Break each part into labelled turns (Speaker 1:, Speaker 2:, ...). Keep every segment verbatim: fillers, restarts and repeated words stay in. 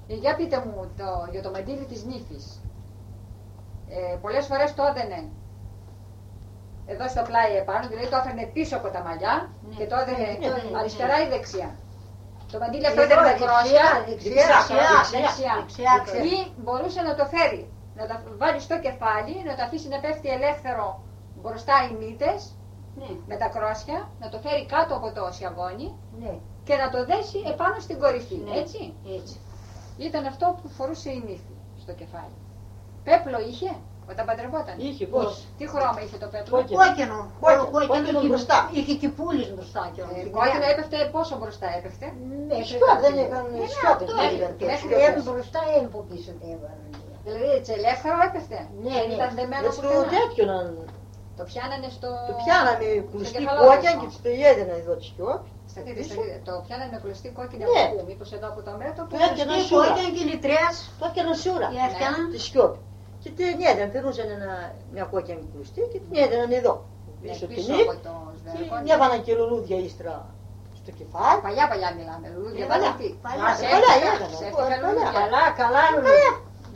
Speaker 1: Για πείτε μου το, για το μαντίλι της νύφης. Ε, πολλές φορές το έδαινε εδώ στο πλάι επάνω, δηλαδή το έφερνε πίσω από τα μαλλιά ναι. και το έδαινε ναι, ναι, ναι, αριστερά ναι. ή δεξιά. Το μαντίλι αυτό ήταν τα κρόσια,
Speaker 2: δεξιά,
Speaker 1: δεξιά, δεξιά. Ή μπορούσε να το φέρει, να το βάλει στο κεφάλι, να το αφήσει να πέφτει ελεύθερο μπροστά οι μύτες ναι. με τα κρόσια, να το φέρει κάτω από το σιαγόνι ναι. και να το δέσει επάνω στην κορυφή, ναι. έτσι.
Speaker 2: έτσι.
Speaker 1: Ήταν αυτό που φορούσε η νύφη στο κεφάλι. Πέπλο είχε όταν παντρευόταν.
Speaker 3: Είχε, πώς.
Speaker 1: Τι χρώμα είχε το πέπλο?
Speaker 2: Κόκκινο.
Speaker 3: Κόκκινο μπροστά.
Speaker 2: Είχε και πουλής μπροστά.
Speaker 1: Κόκκινο έπεφτε, πόσο μπροστά έπεφτε?
Speaker 2: Ναι, σκιό, δεν έκανε σκιό. Ένα μπροστά, ένα από πίσω.
Speaker 1: Δηλαδή έτσι ελεύθερο έπεφτε.
Speaker 2: Ναι,
Speaker 1: ήταν δεμένο
Speaker 3: στο τέτοιο να...
Speaker 1: Το πιάνανε στο...
Speaker 3: Το πιάνανε κλειστή κόκκια και το έδαινε εδώ τη σκιό.
Speaker 1: Το πιάνανε με κλειστή κόκκινη
Speaker 3: ναι.
Speaker 1: από πού, μήπως εδώ από το μέτωπο.
Speaker 3: Το έκανα σούρα.
Speaker 2: Κόκκινη και λιτρέας.
Speaker 3: Το έκανα σούρα. Τη σκιό. Και την έδαιναν, περνούσαν μια κόκκινη κλειστή και την έδαιναν εδώ. Πίσω την νύχη. Και έβαναν και λουλούδια ύστερα στο κεφάλι.
Speaker 1: Παλιά παλιά μιλάμε, λουλούδια.
Speaker 3: Παλιά,
Speaker 1: παλιά
Speaker 3: έδαιναν.
Speaker 2: Καλά, καλά λουλούδια.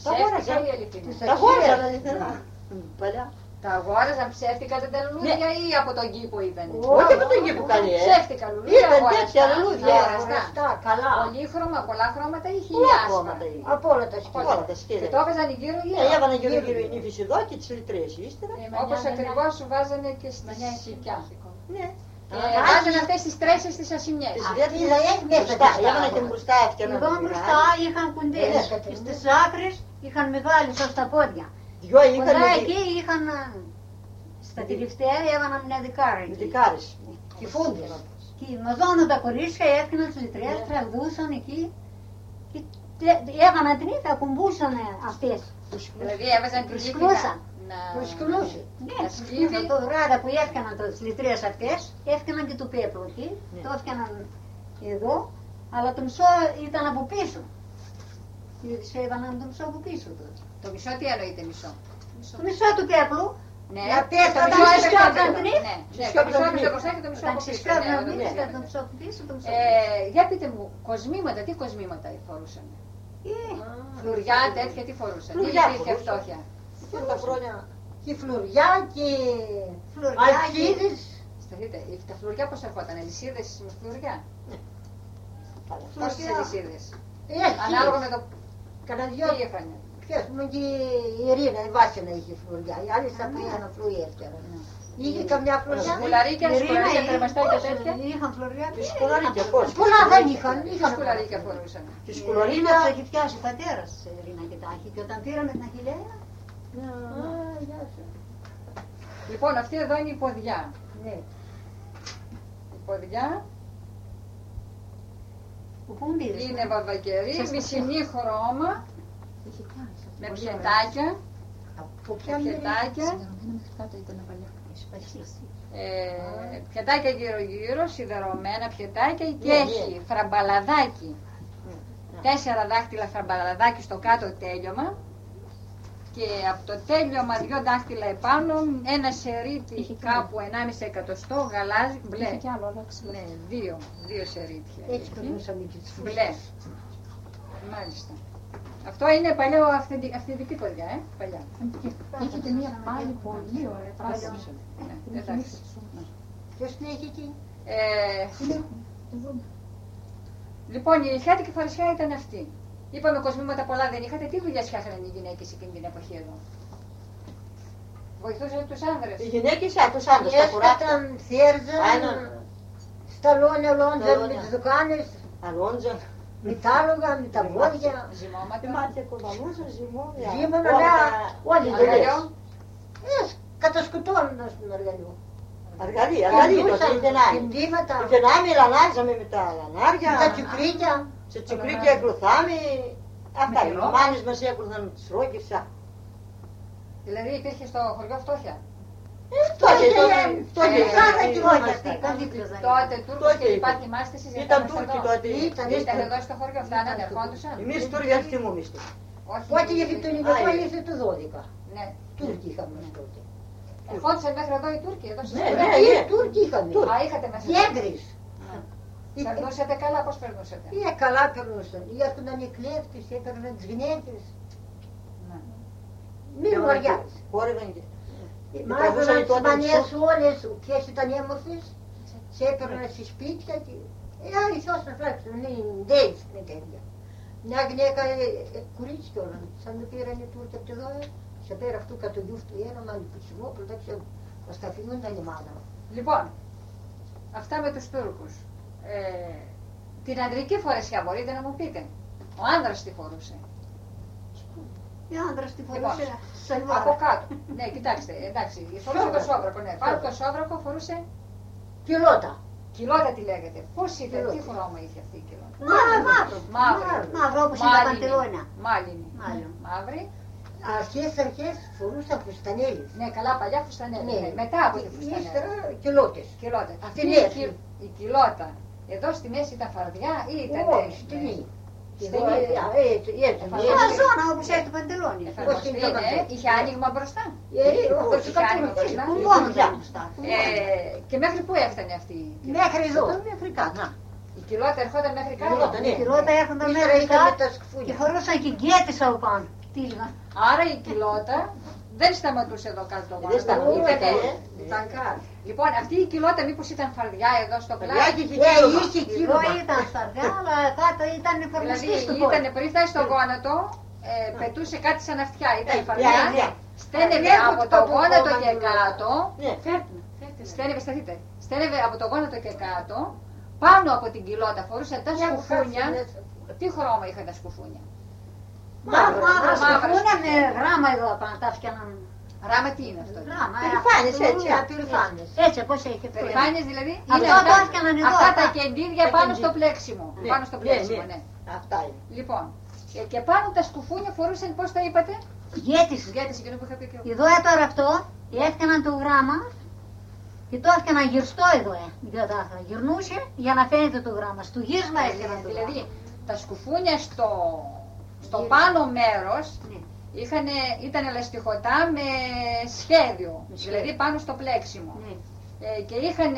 Speaker 3: Τα χώριζαν αληθινά. Παλιά.
Speaker 1: Τα αγόραζαν ψεύτικα τα λουλούδια ή από τον κήπο ήταν?
Speaker 3: Όχι από τον κήπο καλή, ε.
Speaker 1: Ψεύτικα λουλούδια.
Speaker 3: Ήταν τέτοια λουλούδια.
Speaker 2: Καλά.
Speaker 1: Πολύχρωμα, πολλά χρώματα ή
Speaker 3: πολλά
Speaker 1: χιλιάσπρα?
Speaker 3: χρώματα.
Speaker 2: Από όλα τα σκύλια.
Speaker 1: Και το έβαζαν γύρω γύρω.
Speaker 3: Ε, έβαναν γύρω γύρω οι νύφες εδώ και τις λιτρές ύστερα.
Speaker 1: Όπως ακριβώς σου βάζανε και στη σικιά.
Speaker 3: Ναι.
Speaker 1: Βάζανε αυτές τις τρέσσες στις ασημιές.
Speaker 3: Έβαναν και μπροστά έφτιαναν.
Speaker 2: Εδώ μπροστά είχαν κουντές. Στις άκρες είχαν μεγάλες ως τα πόδια.
Speaker 3: Δυο είχαν.
Speaker 2: Κοντά εκεί είχαν, στα τελευταία έβαναν μια δικάρα.
Speaker 3: Δικάρες.
Speaker 2: Και φούντες. Και μαζώναν τα κορίτσια, έφυγαν τις λιτρές, τραγουδούσαν εκεί. Και έβαναν την ήθα, ακουμπούσαν αυτές.
Speaker 1: Δηλαδή έβαζαν την ήθα.
Speaker 2: Προσκυνούσε. Ναι, το βράδυ που έφτιαναν τις λιτρές αυτές, έφτιαναν και το πέπλο εκεί. Το έφτιαναν εδώ, αλλά το μισό ήταν από πίσω. Γιατί σου έβαναν το μισό από πίσω τότε.
Speaker 1: Το μισό τι εννοείται μισό?
Speaker 2: Το μισό του πέπλου.
Speaker 1: Ναι,
Speaker 2: το μισό έπαιξαν την ήθα.
Speaker 1: Ναι, το μισό έπαιξαν μπροστά και το μισό από πίσω. Για πείτε μου, κοσμήματα, τι κοσμήματα φορούσαν? Φλουριά, τέτοια, τι φορούσαν? Τι υπήρχε φτώχεια?
Speaker 3: Τα χρόνια.
Speaker 2: Και φλουριά και αλυσίδες.
Speaker 1: Σταθείτε, τα φλουριά πώς ερχόταν, αλυσίδες με φλουριά? Πόσες αλυσίδες? Ανάλογα με το τι έφανε.
Speaker 2: Ποιος μου και η Ειρήνα, η Βάσινα είχε φλουριά, οι άλλοι θα πήγαιναν φλουριά έφτιαναν. Είχε καμιά φλουριά.
Speaker 1: Σκουλαρίκια, σκουλαρίκια, κρεμαστάκια τέτοια.
Speaker 2: Είχαν φλουριά.
Speaker 3: Και σκουλαρίκια πώς?
Speaker 2: Πολλά δεν είχαν.
Speaker 1: Σκουλαρίκια φορούσαν.
Speaker 3: Και σκουλαρίκια
Speaker 2: θα έχει φτιάσει ο πατέρας της Ειρήνα και τα έχει. Και όταν πήραμε την Αχιλλέα.
Speaker 1: Λοιπόν, αυτή εδώ είναι η ποδιά.
Speaker 2: Ναι.
Speaker 1: Η ποδιά είναι βαβακερή, μισινή χρώμα, με πιετάκια, πιετάκια, ε, πιετάκια γύρω γύρω, σιδερωμένα πιετάκια και έχει φραμπαλαδάκι, τέσσερα δάχτυλα φραμπαλαδάκι στο κάτω τέλειωμα και από το τέλειωμα δυο δάχτυλα επάνω ένα σερίτι κάπου ενάμιση εκατοστό γαλάζι, μπλε.
Speaker 4: Είχε κι άλλο, άλλαξε.
Speaker 1: Ναι, δύο, δύο σερίτια.
Speaker 2: Έτσι περνούσαμε και τις
Speaker 1: μπλε. Μάλιστα. Αυτό είναι παλιό αυθεντική ποδιά, ε, παλιά.
Speaker 4: Είχε και μία πάλι πολύ ωραία πράσινη.
Speaker 1: Ναι, εντάξει.
Speaker 2: Ποιος την έχει εκεί?
Speaker 1: Λοιπόν, η ηλιχιάτικη φαρσιά ήταν αυτή. Είπαμε κοσμήματα πολλά δεν είχατε. Τι δουλειές φτιάχναν οι γυναίκες εκείνη την εποχή εδώ? Βοηθούσαν τους άνδρες?
Speaker 3: Οι γυναίκες α, τους άνδρες τα κουράκια.
Speaker 2: Έσκαταν, θέριζαν, σταλόνια, λόντζαν, με τις δουκάνες.
Speaker 3: Αλόντζαν.
Speaker 2: Με τα άλογα, με τα βόδια.
Speaker 1: Ζυμώματα.
Speaker 3: Μάτια κοβαλούσαν, ζυμώματα.
Speaker 2: Ζύμωνα, όλοι οι δουλειές. Κατασκοτώνονταν στον αργαλιό.
Speaker 3: Αργαλί, αργαλί τότε, η τενάμι.
Speaker 2: Κεντήματα.
Speaker 3: Η τενάμι λανάζαμε με τα λανάρια.
Speaker 2: Με τα τσουκρίκια.
Speaker 3: Σε τσουκρίκια εκρουθάμι. Αυτά οι μάνες μας έκρουθαν με τις ρόκες.
Speaker 1: Δηλαδή υπήρχε στο χωριό φτώχεια?
Speaker 3: Τότε, τότε,
Speaker 1: τότε Τούρκος και υπάρχει μάστησης.
Speaker 3: Ήταν Τούρκοι τότε.
Speaker 1: Ήταν εδώ στο χωριό, φτάνανε, ερχόντουσαν.
Speaker 3: Εμείς Τούρκοι δεν θυμούμαστε.
Speaker 2: Πότε γιατί το νοικοκό ήρθε το δώδεκα.
Speaker 1: Ναι.
Speaker 2: Τούρκοι είχαμε τότε.
Speaker 1: Ερχόντουσαν μέχρι εδώ οι Τούρκοι, εδώ στις
Speaker 3: Ναι,
Speaker 1: χώρες.
Speaker 3: ναι,
Speaker 2: Τούρκοι είχαμε.
Speaker 1: Α, είχατε μέσα.
Speaker 2: Γέντρης.
Speaker 1: Περνούσατε καλά, πώς περνούσατε?
Speaker 3: Ε, καλά περνούσαν. Έρχονταν οι κλέφτες, έπαιρναν τις γυναίκες. Μην βαριάς. Χόρευαν και... Μάζοναν τις μανιές όλες, ποιες ήταν έμορφες, σε έπαιρναν στις σπίτια και... Ε, αριθώς να φράξουν, δεν είναι τέτοια. Μια γυναίκα, κορίτσι κιόλας, σαν το πήραν οι Τούρκοι από τη Δόια, σε πέρα αυτού κατ' το γιούφ του ένα, μάλλον πουτσιμό, πρώτα ξέρω, μας τα αφήνουν τα λιμάνα.
Speaker 1: Λοιπόν, αυτά με τους Τούρκους. Ε, την ανδρική φορεσιά μπορείτε να μου πείτε. Ο άνδρας τι φορούσε?
Speaker 2: Ο άνδρας τι φορούσε?
Speaker 1: Λοιπόν, από κάτω. Ναι, κοιτάξτε, εντάξει, φορούσε το σόβρακο, ναι. Πάνω το σόβρακο φορούσε...
Speaker 3: Κιλότα.
Speaker 1: Κιλότα τι λέγεται. Πώς ήταν, τι χρώμα είχε αυτή η κιλότα?
Speaker 2: Μαύρο.
Speaker 1: Μαύρη.
Speaker 2: Μαύρο όπως είναι τα παντελόνια.
Speaker 1: Μάλινη. Μαύρη.
Speaker 3: Αρχές αρχές φορούσαν φουστανέλες.
Speaker 1: Ναι, καλά, παλιά φουστανέλες. Ναι. Μετά από τη φουστανέλες.
Speaker 3: Ύστερα κιλότες.
Speaker 1: Κιλότες. Αυτή
Speaker 3: Στην
Speaker 1: η,
Speaker 3: μέση.
Speaker 1: η κιλότα, εδώ στη μέση ήταν φαρδιά ή ήταν...
Speaker 3: Όχι, στενή.
Speaker 1: Στενή.
Speaker 3: Έτσι, έτσι.
Speaker 2: Μια ζώνα όπως έχει το παντελόνι.
Speaker 1: Εφαρμοστή είναι, είχε άνοιγμα μπροστά.
Speaker 3: Όχι,
Speaker 1: Είχε άνοιγμα μπροστά.
Speaker 2: Μόνο μπροστά.
Speaker 1: Ε, Και μέχρι πού έφτανε αυτή η κιλότα?
Speaker 3: Μέχρι εδώ. Μέχρι κάτω.
Speaker 1: Η κιλότα ερχόταν μέχρι κάτω.
Speaker 2: Οι κιλότα έρχονταν μέχρι κάτω και φορούσαν και γκέτες από πάνω.
Speaker 1: Άρα η κιλότα δεν σταματούσε εδώ κάτω το γόνατο.
Speaker 3: Δεν σταματούσε.
Speaker 1: Ήταν κάτω. Λοιπόν, αυτή η κιλότα μήπως ήταν φαρδιά εδώ στο πλάι?
Speaker 3: Είχε
Speaker 2: Εδώ
Speaker 3: κύλωμα.
Speaker 2: ήταν φαρδιά, αλλά κάτω ήταν
Speaker 1: Δηλαδή
Speaker 2: φορμιστή στο
Speaker 1: ήταν
Speaker 2: πόδι.
Speaker 1: πριν φτάσει στο γόνατο, ε, πετούσε κάτι σαν αυτιά. Ήταν
Speaker 3: Ε,
Speaker 1: φαρδιά.
Speaker 3: ναι, ναι.
Speaker 1: Στένευε
Speaker 3: Βλέπω
Speaker 1: από
Speaker 3: το
Speaker 1: το
Speaker 3: που
Speaker 1: γόνατο
Speaker 3: κόμμα
Speaker 1: και
Speaker 3: είναι.
Speaker 1: κάτω.
Speaker 3: Ναι.
Speaker 1: Στένευε, σταθείτε. Στένευε από το γόνατο και κάτω. Πάνω από την κιλότα φορούσε τα σκουφούνια. Τι χρώμα είχαν τα σκουφούνια?
Speaker 2: Μαύρα,
Speaker 1: μαύρα
Speaker 2: σκουφούνια με γράμμα εδώ απάνω, τα έφτιαναν.
Speaker 1: Ράμα τι είναι αυτό?
Speaker 2: Γράμμα,
Speaker 3: Περηφάνες,
Speaker 2: αυτό,
Speaker 3: έτσι,
Speaker 2: ναι.
Speaker 3: απερηφάνες.
Speaker 2: Έτσι, πώς έχει αυτό.
Speaker 1: Περηφάνειες δηλαδή.
Speaker 2: Αυτό
Speaker 1: Είναι
Speaker 2: το
Speaker 1: αυτά,
Speaker 2: έφτιαναν εδώ,
Speaker 1: αυτά τα
Speaker 2: αυτά.
Speaker 1: κεντήρια
Speaker 3: Τα
Speaker 1: πάνω στο
Speaker 3: κεντήρια.
Speaker 1: πλέξιμο.
Speaker 3: Ναι,
Speaker 1: Πάνω στο
Speaker 3: ναι,
Speaker 1: πλέξιμο,
Speaker 3: ναι.
Speaker 1: ναι.
Speaker 3: Αυτά είναι.
Speaker 1: Λοιπόν, ε, και πάνω τα σκουφούνια φορούσαν, πώς τα είπατε?
Speaker 2: Γέτης.
Speaker 1: Γκέτες, εκείνο που είχα πει και εγώ.
Speaker 2: Εδώ τώρα αυτό, έφτιαναν το γράμμα και το έφτιαναν γυρστό εδώ, ε. Για τα γυρνούσε για να φαίνεται το γράμμα. Στο γύρισμα έφτιαναν το
Speaker 1: Δηλαδή,
Speaker 2: γράμμα.
Speaker 1: τα σκουφούνια στο, στο
Speaker 2: Γύρισμα.
Speaker 1: πάνω μέρος
Speaker 2: Ναι.
Speaker 1: είχαν, ήταν ελαστιχωτά με σχέδιο,
Speaker 2: Με σχέδιο.
Speaker 1: δηλαδή πάνω στο πλέξιμο.
Speaker 2: Ναι.
Speaker 1: Ε, και είχαν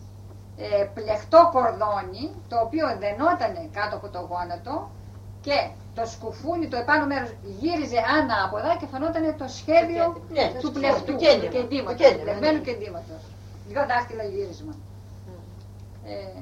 Speaker 1: ε, πλεχτό κορδόνι, το οποίο δενόταν κάτω από το γόνατο και το σκουφούνι, το επάνω μέρος γύριζε ανάποδα και φαινόταν το σχέδιο
Speaker 3: Ναι,
Speaker 1: του
Speaker 3: το
Speaker 1: πλεχτού,
Speaker 3: κέντρο,
Speaker 1: του κεντήματος,
Speaker 3: το κέντρο,
Speaker 1: του πλεγμένου
Speaker 3: ναι.
Speaker 1: κεντήματος. Δυο δάχτυλα γύρισμα. Ε,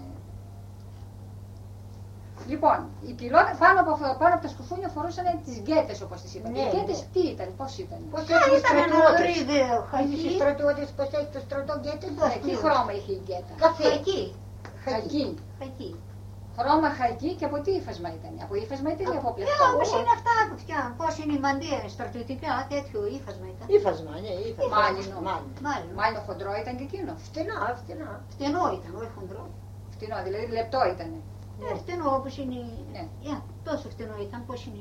Speaker 1: Λοιπόν, οι πιλότε πάνω από, πάνω από τα σκουφούνια φορούσαν τις γκέτες όπως τις είπατε.
Speaker 3: Ναι,
Speaker 1: Οι γκέτες
Speaker 3: ναι.
Speaker 1: τι ήταν, πώς ήταν?
Speaker 3: Πώς
Speaker 2: Α,
Speaker 3: έχει
Speaker 2: ήταν ένα
Speaker 3: στρατιώτες.
Speaker 2: ρίδι,
Speaker 3: Έχει
Speaker 2: χακί.
Speaker 3: στρατιώτες, πώς έχει το στρατό γκέτες.
Speaker 1: Ε, τι χρώμα είχε η γκέτα?
Speaker 3: Καφέ.
Speaker 2: Χακί.
Speaker 1: Χακί.
Speaker 2: Χακί.
Speaker 1: Χρώμα χακί και από τι ύφασμα ήταν? Από ύφασμα ήταν ή από
Speaker 2: Ε,
Speaker 1: πλεκτό?
Speaker 2: όπως είναι αυτά που φτιάχνουν, πώς είναι η μαντία, στρατιωτικά, τέτοιο ύφασμα ήταν.
Speaker 3: Ήφασμα, ναι, ήφασμα.
Speaker 1: Μάλινο.
Speaker 3: Μάλινο.
Speaker 2: Μάλλον.
Speaker 1: Μάλλον χοντρό ήταν και εκείνο.
Speaker 3: Φτηνά, φτηνά.
Speaker 2: Φτενό ήταν, όχι χοντρό.
Speaker 1: Φτηνό, δηλαδή λεπτό ήταν.
Speaker 2: Ε, φτενό όπως είναι.
Speaker 1: Ναι.
Speaker 2: Ε, τόσο φτενό ήταν, πώς είναι.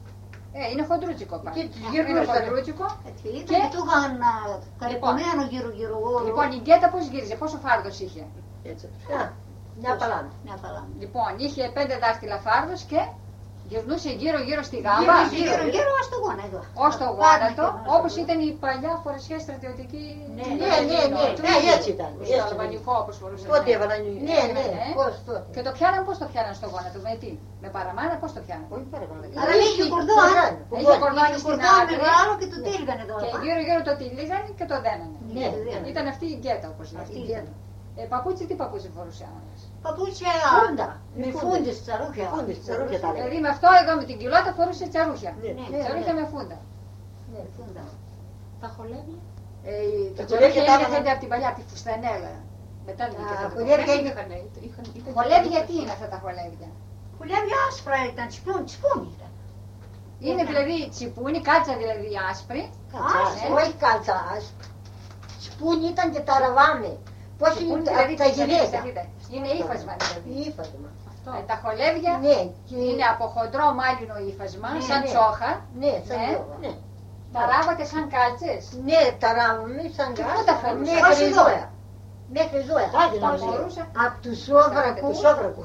Speaker 1: Ε, είναι χοντρούτσικο πάνω.
Speaker 3: Και τις
Speaker 1: Είναι
Speaker 3: γυρνούσανε.
Speaker 1: χοντρούτσικο.
Speaker 2: Έτσι ήταν
Speaker 1: Και-
Speaker 2: και του είχαν α, καρυπωμένο γύρω-γύρω όλο.
Speaker 1: Λοιπόν, η γκέτα πώς γύριζε, πόσο φάρδος είχε?
Speaker 3: Έτσι. Α, μια παλάνα.
Speaker 2: Μια παλάμα.
Speaker 1: Λοιπόν, είχε πέντε δάχτυλα φάρδος και γυρνούσε γύρω-γύρω στη γάμπα.
Speaker 2: Γύρω-γύρω ως το γόνατο.
Speaker 1: Ως το γόνατο, όπως ήταν η παλιά φορεσιά στρατιωτική.
Speaker 3: Ναι, ναι, ναι, ναι, ναι, έτσι ήταν.
Speaker 1: Στο
Speaker 3: Έτσι ήταν.
Speaker 1: αλβανικό όπως φορούσαν.
Speaker 3: Πότε έβαλαν οι... Ναι, ναι,
Speaker 1: Ε.
Speaker 3: πώς τότε.
Speaker 1: Και το πιάναν πώς το πιάναν στο γόνατο, με τι? Με παραμάνα πώς το πιάναν?
Speaker 3: Όχι παραπάνω.
Speaker 2: Αλλά είχε κορδόν.
Speaker 1: Είχε κορδόνι
Speaker 2: Είχε
Speaker 1: στην
Speaker 2: κορδόν
Speaker 1: άκρη
Speaker 2: μεγάλο και το τύλγανε εδώ.
Speaker 1: και γύρω-γύρω το τυλίγανε και το δένανε.
Speaker 2: Ναι, ναι.
Speaker 1: Ήταν αυτή η γκέτα όπως
Speaker 2: Αυτή
Speaker 1: λέγεται.
Speaker 2: ήταν.
Speaker 1: Ε, παπούτσι, τι παπούτσι φορούσε άμεσο?
Speaker 2: Παπούτσια
Speaker 3: Φούντα.
Speaker 2: με φούντες τσαρούχια.
Speaker 3: Φούντες, τσαρούχια τα
Speaker 1: Δηλαδή
Speaker 3: λέγανε.
Speaker 1: με αυτό εδώ με την κοιλώτα φορούσε τσαρούχια.
Speaker 3: Ναι,
Speaker 2: ναι,
Speaker 1: Τσαρούχια
Speaker 3: ναι.
Speaker 1: με φούντα.
Speaker 2: Ναι, φούντα.
Speaker 4: Τα χολέβια.
Speaker 1: Ε, τα
Speaker 3: Τα
Speaker 1: τσαρούχια
Speaker 3: τσαρούχια τα
Speaker 1: είναι
Speaker 3: έβαλαν-
Speaker 1: από την παλιά, από τη φουστανέλα. Μετά την
Speaker 3: Α,
Speaker 1: και
Speaker 3: χολέβια
Speaker 1: είναι.
Speaker 3: είναι-
Speaker 1: Χολέβια τι είναι αυτά τα χολέβια?
Speaker 2: Κουλεύια άσπρα ήταν, τσιπούνι, τσιπούνι ήταν.
Speaker 1: Είναι δηλαδή τσιπούνι, κάτσα δηλαδή άσπρη.
Speaker 3: Κάτσα,
Speaker 1: ε.
Speaker 3: όχι κάτσα άσπρη. Σπούνι ήταν και τα ραβάμε. Πώς είναι
Speaker 1: Τσιπούνι
Speaker 3: τα-
Speaker 1: δηλαδή
Speaker 3: τα
Speaker 1: τι
Speaker 3: γυναίκα.
Speaker 1: είναι ύφασμα δηλαδή.
Speaker 3: Ήφασμα.
Speaker 1: Ε, τα χολέβια
Speaker 3: Ναι, και...
Speaker 1: είναι από χοντρό μάλινο ύφασμα,
Speaker 3: Ναι,
Speaker 1: σαν
Speaker 3: ναι.
Speaker 1: τσόχα.
Speaker 3: Ναι, σαν
Speaker 1: Ναι.
Speaker 3: τζόγα. Ναι.
Speaker 1: Τα ράβατε σαν κάλτσες.
Speaker 3: Ναι, τα ράβαμε σαν
Speaker 1: Και πού
Speaker 3: κάτσα.
Speaker 1: τα φορούσε?
Speaker 3: Μέχρι
Speaker 1: Ως εδώ.
Speaker 3: ζώα. Μέχρι ζώα. Τα
Speaker 1: Τα
Speaker 3: έδιναν.
Speaker 1: φορούσε.
Speaker 3: Από του σόβρακου.
Speaker 1: Του
Speaker 3: σόβρακου.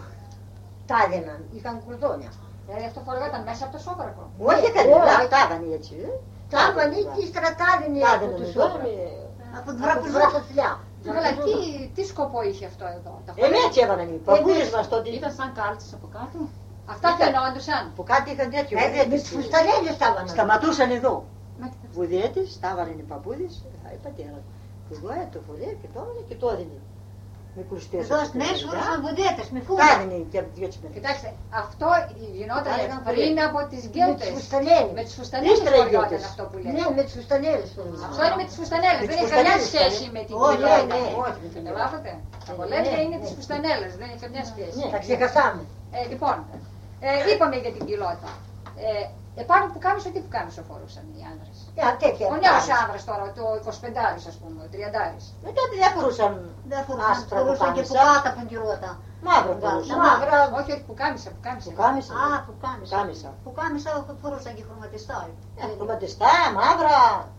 Speaker 3: Τα έδιναν. Είχαν κουρδόνια.
Speaker 1: Δηλαδή αυτό φοράγatan μέσα από το σόβρακο.
Speaker 3: Όχι
Speaker 5: Όχι,
Speaker 3: καλά.
Speaker 5: τα έκανε έτσι. ε.
Speaker 3: Τα έβαλε και ύστερα τα έδινε
Speaker 5: Τα
Speaker 3: από
Speaker 5: έδινε
Speaker 3: του
Speaker 5: εδώ,
Speaker 3: σόβρακου.
Speaker 5: ε,
Speaker 2: Από
Speaker 3: Από
Speaker 2: την
Speaker 3: τη
Speaker 2: βρακουζά.
Speaker 3: βρακοθλιά.
Speaker 1: Αλλά τι, τι σκοπό είχε αυτό εδώ.
Speaker 3: Εμείς έτσι έβαλαν οι παππούδες μας τότε.
Speaker 4: Ήταν σαν κάλτσες από κάτω.
Speaker 1: Αυτά φαινόντουσαν.
Speaker 3: Που κάτι είχαν τέτοιο.
Speaker 2: Με τις φουστανέλες τα έβαλαν.
Speaker 3: Σταματούσαν εδώ. Βουδέτες, τα έβαλαν οι παππούδες, η πατέρα. Που εδώ το φορέ και το έβαλε και το έδινε. Με κρουστές.
Speaker 2: Εδώ στις νέες φορούσαν βουδέτες, με φούγα.
Speaker 3: Κάδινε και από δύο τσιμέρες.
Speaker 1: Κοιτάξτε, αυτό γινόταν
Speaker 3: Έλεγαν
Speaker 1: πριν από τις γκέλτες.
Speaker 2: τις φουστανέλες.
Speaker 1: Με τις φουστανέλες
Speaker 3: Ύστερα οι
Speaker 1: φοριόταν
Speaker 3: γκέλτες.
Speaker 1: αυτό που λέτε.
Speaker 2: Ναι, με τις φουστανέλες φορούσαν.
Speaker 1: Αυτό είναι με τις φουστανέλες,
Speaker 3: Με
Speaker 1: δεν
Speaker 3: τις
Speaker 1: έχει καμιά
Speaker 3: φουστανέλες,
Speaker 1: σχέση με την
Speaker 2: Όχι,
Speaker 1: κοιλότα.
Speaker 2: ναι,
Speaker 3: όχι, με την
Speaker 1: Καταλάβατε. Τα κολέμια είναι τις φουστανέλες, δεν έχει καμιά σχέση.
Speaker 3: Ναι.
Speaker 2: Τα ξεχασάμε.
Speaker 1: Ε, λοιπόν, ε, είπαμε για την κοιλότα. Ε, επάνω που κάμισο, τι που κάμισο φορούσαν οι άνδρες.
Speaker 2: Για τέτοια.
Speaker 1: Ο νέος άνδρας τώρα, το εικοσιπεντάρης ας πούμε, ο τριαντάρης.
Speaker 3: Με τότε δεν φορούσαν
Speaker 2: Δεν φορούσαν,
Speaker 3: άσπρα
Speaker 2: φορούσαν και
Speaker 3: πουκάμισα.
Speaker 2: πουκάτα παντιρώτα.
Speaker 3: Μαύρα φορούσαν.
Speaker 2: Μαύρα.
Speaker 1: Όχι, όχι, που κάμισα, που κάμισα.
Speaker 3: Πουκάμισα.
Speaker 2: Α, πουκάμισα.
Speaker 3: Πουκάμισα.
Speaker 2: Πουκάμισα φορούσαν και χρωματιστά.
Speaker 3: Ε, χρωματιστά, μαύρα.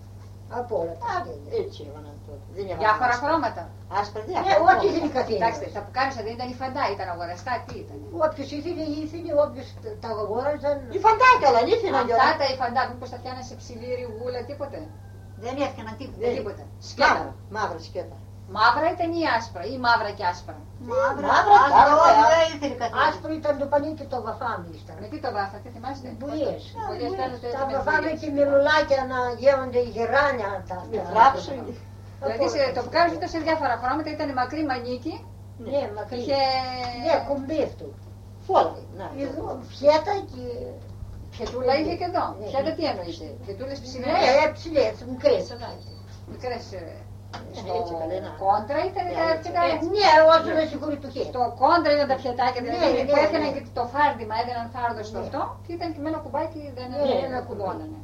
Speaker 2: Από όλα τα
Speaker 3: Α,
Speaker 2: σχέδια.
Speaker 3: Έτσι έβαλαν τότε. Δεν έβαλαν
Speaker 1: Διάφορα
Speaker 3: άσπρα.
Speaker 1: χρώματα.
Speaker 3: Άσπρα
Speaker 2: Ναι,
Speaker 3: διάφορα.
Speaker 2: ό,τι ήθελε η καθένα.
Speaker 1: Κοιτάξτε, τα που κάμισα δεν ήταν η φαντά, ήταν αγοραστά, τι ήταν.
Speaker 2: Όποιος ήθελε, ήθελε, όποιος τα αγόραζαν.
Speaker 3: Η φαντάκα, αλλά ήθελαν
Speaker 1: Αυτά
Speaker 3: κιόλας.
Speaker 1: τα η φαντά, μήπως τα πιάνε σε ψιλίρι, γούλα, τίποτε.
Speaker 2: Δεν έφτιαναν τίποτα.
Speaker 3: Δεν-
Speaker 1: Τίποτα. Σκέτα.
Speaker 3: Μαύρα, μαύρα σκέτα.
Speaker 1: Μαύρα ήταν ή άσπρα, ή μαύρα και άσπρα.
Speaker 2: Μαύρα,
Speaker 3: Μαύρα,
Speaker 2: άσπρα,
Speaker 3: μαύρα.
Speaker 2: όχι, δεν ήθελε καθένα.
Speaker 3: Άσπρο ήταν το πανί και το βαφάμι
Speaker 1: Με
Speaker 3: ύστερα.
Speaker 1: τι το βάφατε, θυμάστε.
Speaker 2: Μπουλιές.
Speaker 1: Μπουλιές κάνετε έτσι
Speaker 3: Τα
Speaker 1: με
Speaker 3: βαφάμε
Speaker 1: μπουλιές.
Speaker 3: και με λουλάκια να γεύονται οι γεράνια. Τα
Speaker 2: Με
Speaker 3: φράψουν.
Speaker 1: Δηλαδή σε- το πουκάμισο ήταν σε διάφορα χρώματα, ήταν μακρύ μανίκι,
Speaker 3: Ναι, μακρύ.
Speaker 1: είχε...
Speaker 3: Ναι, κουμπί αυτό. Φόλα. Να,
Speaker 2: Εδώ φιέτα και...
Speaker 1: Πιετούλα είχε και εδώ.
Speaker 3: Ναι.
Speaker 1: Πιέτα τι εννοείται, πιετούλες ψηλές,
Speaker 2: Ναι, ψηλές, μικρές.
Speaker 1: μικρές. ε, Στο
Speaker 3: έτσι, καλέ, να.
Speaker 1: κόντρα ήταν τα
Speaker 3: Έτσι.
Speaker 1: πιετά.
Speaker 2: Ναι, όσο να συγχωρεί το χέρι.
Speaker 1: Στο κόντρα ήταν τα πιατάκια, δηλαδή
Speaker 2: Ναι,
Speaker 1: που
Speaker 2: ναι,
Speaker 1: έκαναν
Speaker 2: ναι.
Speaker 1: και το φάρδιμα, έδιναν φάρδο στο
Speaker 2: Ναι.
Speaker 1: αυτό και ήταν και με ένα κουμπάκι δεν
Speaker 2: Ναι, ένα
Speaker 1: ένα κουμπώνανε.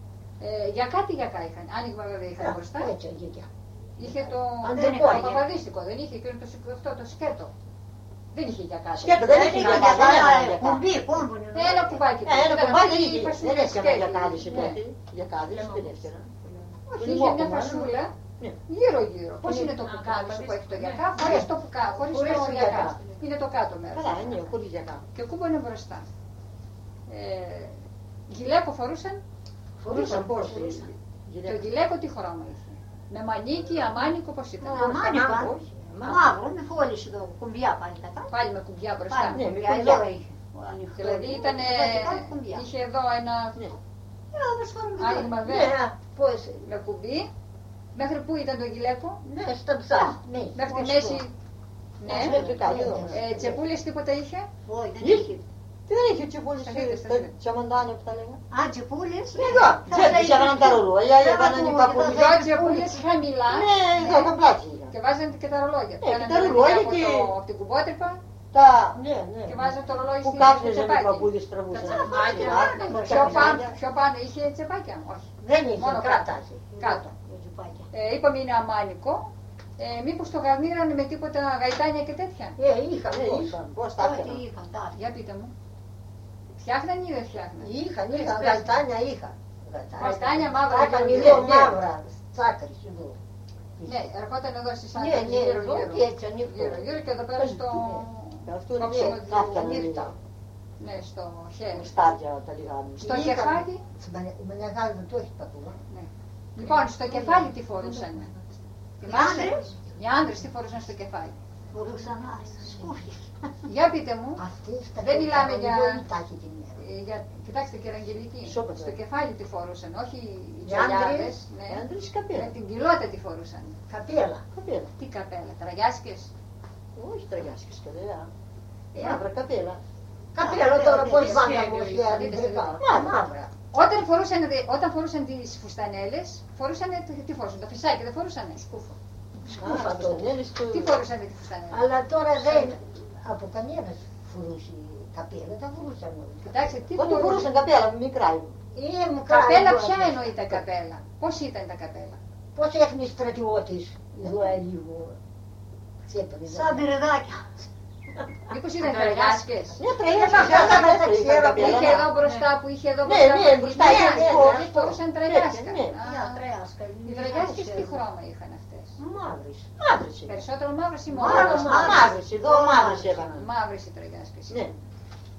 Speaker 1: Ε, για κάτι για κάτι είχαν, άνοιγμα βέβαια είχαν μπροστά.
Speaker 2: Έτσι, γεια.
Speaker 1: Είχε το
Speaker 2: Αντεπόγεια.
Speaker 1: το παπαδίστικο, δεν είχε και το, σ- αυτό το σκέτο. Δεν είχε για κάτι.
Speaker 3: Σκέτο, δεν είχε για κάτι. δεν έβαλαν για κάτι.
Speaker 2: Κουμπί, πόμπονι.
Speaker 1: Ένα κουμπάκι.
Speaker 3: Ε, ένα
Speaker 1: Ήταν
Speaker 3: κομμάτι
Speaker 1: αυτή
Speaker 3: δεν
Speaker 1: η
Speaker 3: είχε.
Speaker 1: φασούλα
Speaker 3: Δεν έφτιανα για
Speaker 1: σκέτη.
Speaker 3: κάδισι
Speaker 1: Ναι.
Speaker 3: τότε. Για κάδισι δεν έφτιανα.
Speaker 1: Όχι,
Speaker 3: Δεν
Speaker 1: είχε μια
Speaker 3: μόκομα,
Speaker 1: φασούλα
Speaker 3: Ναι.
Speaker 1: γύρω γύρω. Πώς
Speaker 2: Ναι.
Speaker 1: είναι το πουκάμισο που έχει το γιακά,
Speaker 3: Ναι.
Speaker 1: χωρίς το πουκά, χωρίς
Speaker 2: Χωρίς
Speaker 1: το
Speaker 2: το
Speaker 1: γιακά.
Speaker 2: γιακά.
Speaker 1: Είναι το κάτω μέρος.
Speaker 3: Καλά, ναι, χωρίς για κάτω.
Speaker 1: Και ο κούμπο είναι μπροστά. Ε, γυλαίκο φορούσαν.
Speaker 3: Φορούσαν πώς.
Speaker 1: Το γυλαίκο τι χρώμα είχε. Με μανίκι, αμάνικο, πώς ήταν.
Speaker 2: Αμάνικο,
Speaker 3: Μαύρο,
Speaker 2: α.
Speaker 3: όχι.
Speaker 2: Μαύρο, με φόλισε εδώ, κουμπιά πάλι κατά.
Speaker 1: Πάλι με κουμπιά μπροστά.
Speaker 2: Πάλι,
Speaker 3: Ναι, με
Speaker 2: κουμπιά,
Speaker 3: κουμπιά.
Speaker 2: εδώ είχε.
Speaker 1: Δηλαδή ήταν,
Speaker 2: κουμπιά.
Speaker 1: είχε εδώ ένα
Speaker 3: Ναι.
Speaker 2: Ε, όπως φορούμε εδώ.
Speaker 1: άνοιγμα
Speaker 3: Ναι,
Speaker 1: βέβαια
Speaker 3: α, πώς.
Speaker 1: με κουμπί. Μέχρι πού ήταν το γυλαίκο,
Speaker 3: Ναι, στα ψάχ. Ναι.
Speaker 1: μέχρι τη
Speaker 3: Ως
Speaker 1: μέση.
Speaker 3: το-
Speaker 1: Ναι.
Speaker 3: Μέχρι κάτω, εδώ.
Speaker 1: Ε, τσεπούλες τίποτα είχε.
Speaker 2: Όχι, δεν
Speaker 3: Είχε.
Speaker 2: είχε.
Speaker 3: Τι δεν είχε τσιπούλες
Speaker 1: Στα δείτε, στα
Speaker 3: τα
Speaker 1: δείτε.
Speaker 3: τσαμαντάνια που τα λέγανε.
Speaker 2: Α, τσιπούλες.
Speaker 3: Εδώ, τσέπης έβαλαν τα ρολόγια, έβαλαν οι παππούδες.
Speaker 1: Δυο τσεπούλες χαμηλά
Speaker 3: Ναι, εδώ τα πλάτια.
Speaker 1: και βάζανε και τα ρολόγια.
Speaker 3: Ναι,
Speaker 1: Κάνανε
Speaker 3: και τα ρολόγια
Speaker 1: από,
Speaker 3: και-
Speaker 1: το, από την κουμπότρυπα
Speaker 3: Τα, ναι, ναι.
Speaker 1: και βάζανε το ρολόγι
Speaker 3: Που
Speaker 1: στη- στο
Speaker 3: κάπνιζαν οι
Speaker 1: τσεπάκι.
Speaker 3: παππούδες
Speaker 1: Τα
Speaker 3: τραβούσαν.
Speaker 1: τσεπάκια,
Speaker 3: Α,
Speaker 1: ναι.
Speaker 3: τα
Speaker 1: Πιο πάνω,
Speaker 3: τσεπάκια.
Speaker 1: πιο πάνω είχε τσεπάκια, όχι.
Speaker 2: Δεν είχε,
Speaker 1: Μόνο
Speaker 2: κράτασε.
Speaker 1: Κάτω.
Speaker 2: Με τσιπάκια.
Speaker 1: Ε, είπαμε είναι αμάνικο. Ε, μήπως το γαρνίρανε με τίποτα γαϊτάνια και τέτοια.
Speaker 2: Ε, είχαν,
Speaker 3: Ναι,
Speaker 2: πώς.
Speaker 3: είχαν, πώς τα
Speaker 2: Ό,τι
Speaker 3: έφεραν.
Speaker 2: είχαν, τα
Speaker 1: Για πείτε μου. Φτιάχναν ή δεν φτιάχναν.
Speaker 3: Είχαν,
Speaker 1: Πες,
Speaker 3: είχαν,
Speaker 1: πες.
Speaker 3: γαϊτάνια είχαν.
Speaker 1: Γαϊτάνια μαύρα.
Speaker 3: Είχαν
Speaker 1: Ναι,
Speaker 3: λίγο
Speaker 1: ναι.
Speaker 3: μαύρα, τσάκρες εδώ.
Speaker 1: Ναι, ερχόταν εδώ στις
Speaker 3: Ναι,
Speaker 1: άκρες
Speaker 3: ναι,
Speaker 1: γύρω
Speaker 3: εδώ
Speaker 1: γύρω.
Speaker 3: και έτσι ανοίγουν.
Speaker 1: Γύρω γύρω και εδώ πέρα στο...
Speaker 3: Αυτό
Speaker 1: κόψιμο
Speaker 3: είναι
Speaker 1: του
Speaker 3: κάποια
Speaker 1: νύχτα.
Speaker 3: νύχτα.
Speaker 1: Ναι, στο χέρι.
Speaker 3: Στάδια τα λιγάνουν.
Speaker 1: Στο κεφάλι.
Speaker 3: Η μανιαγάλη δεν το έχει παππούδα.
Speaker 1: Ναι. Λοιπόν, στο κεφάλι τι φορούσαν.
Speaker 2: Οι άντρες
Speaker 1: Οι άντρες τι φορούσαν στο κεφάλι.
Speaker 2: φορούσαν σκούφιες.
Speaker 1: Για πείτε μου.
Speaker 3: Αυτές τα
Speaker 1: Δεν μιλάμε για-
Speaker 3: τάχη την ημέρα.
Speaker 1: ε, για... Κοιτάξτε κύριε Αγγελική.
Speaker 3: Σόπα,
Speaker 1: Στο
Speaker 3: ναι.
Speaker 1: κεφάλι τι φορούσαν, όχι οι
Speaker 3: Οι
Speaker 1: τζολιάδες.
Speaker 3: άντρες,
Speaker 1: Ναι.
Speaker 3: οι άντρες
Speaker 1: Με
Speaker 3: καπέλα.
Speaker 1: την κοιλώτα τι φορούσαν.
Speaker 3: Καπέλα. Καπέλα.
Speaker 1: Τι καπέλα, τραγιάσκες.
Speaker 3: Όχι τραγιάσκες καλά.
Speaker 1: Ε,
Speaker 3: Μαύρα καπέλα.
Speaker 2: Καπέλα τώρα πώς
Speaker 1: Εσείς
Speaker 2: πάνε
Speaker 1: και-
Speaker 2: από
Speaker 1: και-
Speaker 2: σχέδια
Speaker 1: δείτε,
Speaker 2: αντρικά.
Speaker 1: δείτε.
Speaker 2: Μαύρα.
Speaker 1: Όταν φορούσαν, δι- όταν φορούσαν τις φουστανέλες, φορούσαν, τι φορούσαν, το φυσάκι δεν φορούσαν. Σκούφο.
Speaker 3: Σκούφα το νέλης του.
Speaker 1: Τι φορούσαν τη φουστανέλα.
Speaker 2: Αλλά τώρα δεν από κανένας φορούσε καπέλα, τα φορούσαν όλοι.
Speaker 1: Κοιτάξτε, τι
Speaker 3: Πότε
Speaker 1: φορούσαν.
Speaker 3: φορούσαν καπέλα μικρά.
Speaker 2: Ε, μικρά
Speaker 1: Καπέλα
Speaker 2: εδώ,
Speaker 1: ποια
Speaker 2: εδώ.
Speaker 1: εννοείται καπέλα. Πώς ήταν τα καπέλα.
Speaker 2: Πώς έφυγε στρατιώτης εδώ λίγο. Τσέπανε.
Speaker 3: Σαν
Speaker 2: πυρεδάκια.
Speaker 1: Μήπως ήταν τραγιάσκες.
Speaker 3: Μια
Speaker 2: Ε,
Speaker 3: τραγιάσκες.
Speaker 2: αυτά
Speaker 3: δεν
Speaker 2: δεν τα
Speaker 3: έφερε
Speaker 2: ξέρω,
Speaker 3: καπέλα,
Speaker 1: Που είχε
Speaker 3: να.
Speaker 1: εδώ μπροστά, που είχε εδώ
Speaker 3: Ναι,
Speaker 1: μπροστά.
Speaker 3: ναι,
Speaker 1: που
Speaker 3: μπροστά,
Speaker 1: είχε
Speaker 3: ναι,
Speaker 1: εδώ,
Speaker 3: ναι,
Speaker 1: φορούσαν
Speaker 3: ναι,
Speaker 1: τραγιάσκα.
Speaker 3: ναι.
Speaker 1: Α,
Speaker 2: Μια τρέασκα.
Speaker 1: Οι τραγιάσκες τι χρώμα είχαν αυτές.
Speaker 3: Μαύρες. Μαύρες είναι.
Speaker 1: Περισσότερο μαύρες ή
Speaker 2: Μαύρες,
Speaker 1: μαύρες.
Speaker 2: μαύρες.
Speaker 3: Μαύρες, εδώ μαύρες έβαλαν.
Speaker 1: Μαύρες οι τραγιάσκες.
Speaker 3: Ναι.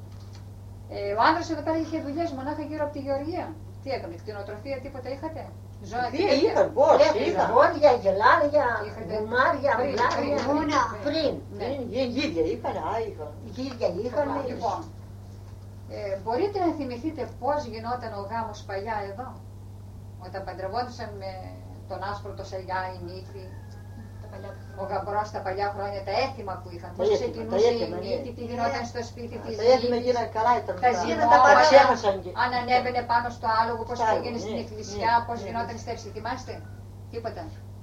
Speaker 1: Ε, ο άντρας εδώ πέρα είχε δουλειές μονάχα γύρω από τη γεωργία. Τι έκανε, κτηνοτροφία, τίποτα είχατε. Ζώα
Speaker 3: Τι
Speaker 1: τέτοια.
Speaker 3: είχαν, πώς είχαν.
Speaker 2: Ζώδια, γελάδια,
Speaker 1: Είχατε-
Speaker 2: γουμάρια,
Speaker 1: πριν,
Speaker 2: βλάρια,
Speaker 1: πριν,
Speaker 2: πριν.
Speaker 1: Ναι.
Speaker 3: Γίδια είχαν, α, είχαν.
Speaker 2: Γίδια είχαν.
Speaker 1: Λοιπόν, ε, μπορείτε να θυμηθείτε πώς γινόταν ο γάμος παλιά εδώ, όταν παντρευόντουσαν με τον άσπρο το σαγιά, η νύφη, ο γαμπρός στα παλιά χρόνια, τα έθιμα που είχαν, πώς
Speaker 3: Τα έθιμα,
Speaker 1: ξεκινούσε
Speaker 3: τα
Speaker 1: η
Speaker 3: έθιμα, ναι.
Speaker 1: νύφη, τι γινόταν στο σπίτι της
Speaker 3: Τα έθιμα
Speaker 1: νύφης,
Speaker 3: γίνανε καλά ήταν.
Speaker 1: τα
Speaker 3: αυτά.
Speaker 1: ζυμώματα,
Speaker 3: Παξέμασαν και-
Speaker 1: αν ανέβαινε πάνω στο άλογο, πώς
Speaker 3: Άλογο,
Speaker 1: πήγαινε στην
Speaker 3: ναι,
Speaker 1: εκκλησιά,
Speaker 3: ναι,
Speaker 1: πώς
Speaker 3: ναι.
Speaker 1: γινόταν η στέψη, θυμάστε, τίποτα.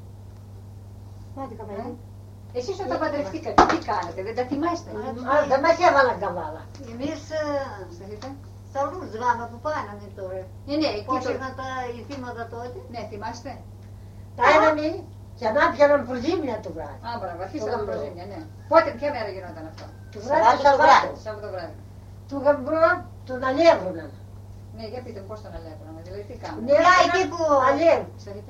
Speaker 3: Μάτι καμπέλα.
Speaker 1: Εσείς όταν παντρευτήκατε, τι κάνετε, δεν τα θυμάστε.
Speaker 2: Α, δεν μας έβαλαν καβάλα.
Speaker 5: Εμείς
Speaker 1: Σταθείτε.
Speaker 5: στα αλλούς ζάμε από πάνω τώρα.
Speaker 1: Ναι, ναι, εκεί
Speaker 5: Πώς
Speaker 1: το...
Speaker 5: είχαν τα ηθήματα τότε.
Speaker 1: Ναι, θυμάστε.
Speaker 2: Τα έναμε και να πιάναν προζήμια του βράδυ.
Speaker 1: Α, μπράβο, αφήστε
Speaker 2: Το
Speaker 1: τα
Speaker 2: γαμπρό.
Speaker 1: προζήμια, ναι. Πότε, ποια μέρα γινόταν αυτό.
Speaker 2: Του βράδυ
Speaker 3: Σαββάτο
Speaker 2: το
Speaker 3: το βράδυ.
Speaker 2: Σαββάτο.
Speaker 1: Σάββατο βράδυ.
Speaker 2: Του γαμπρό τον αλεύρωναν.
Speaker 1: Ναι, για πείτε μου πώς τον αλεύρωνα, δηλαδή τι κάνουμε.
Speaker 2: Ναι,
Speaker 5: εκεί που-
Speaker 2: αλεύρ.
Speaker 1: Σταθείτε.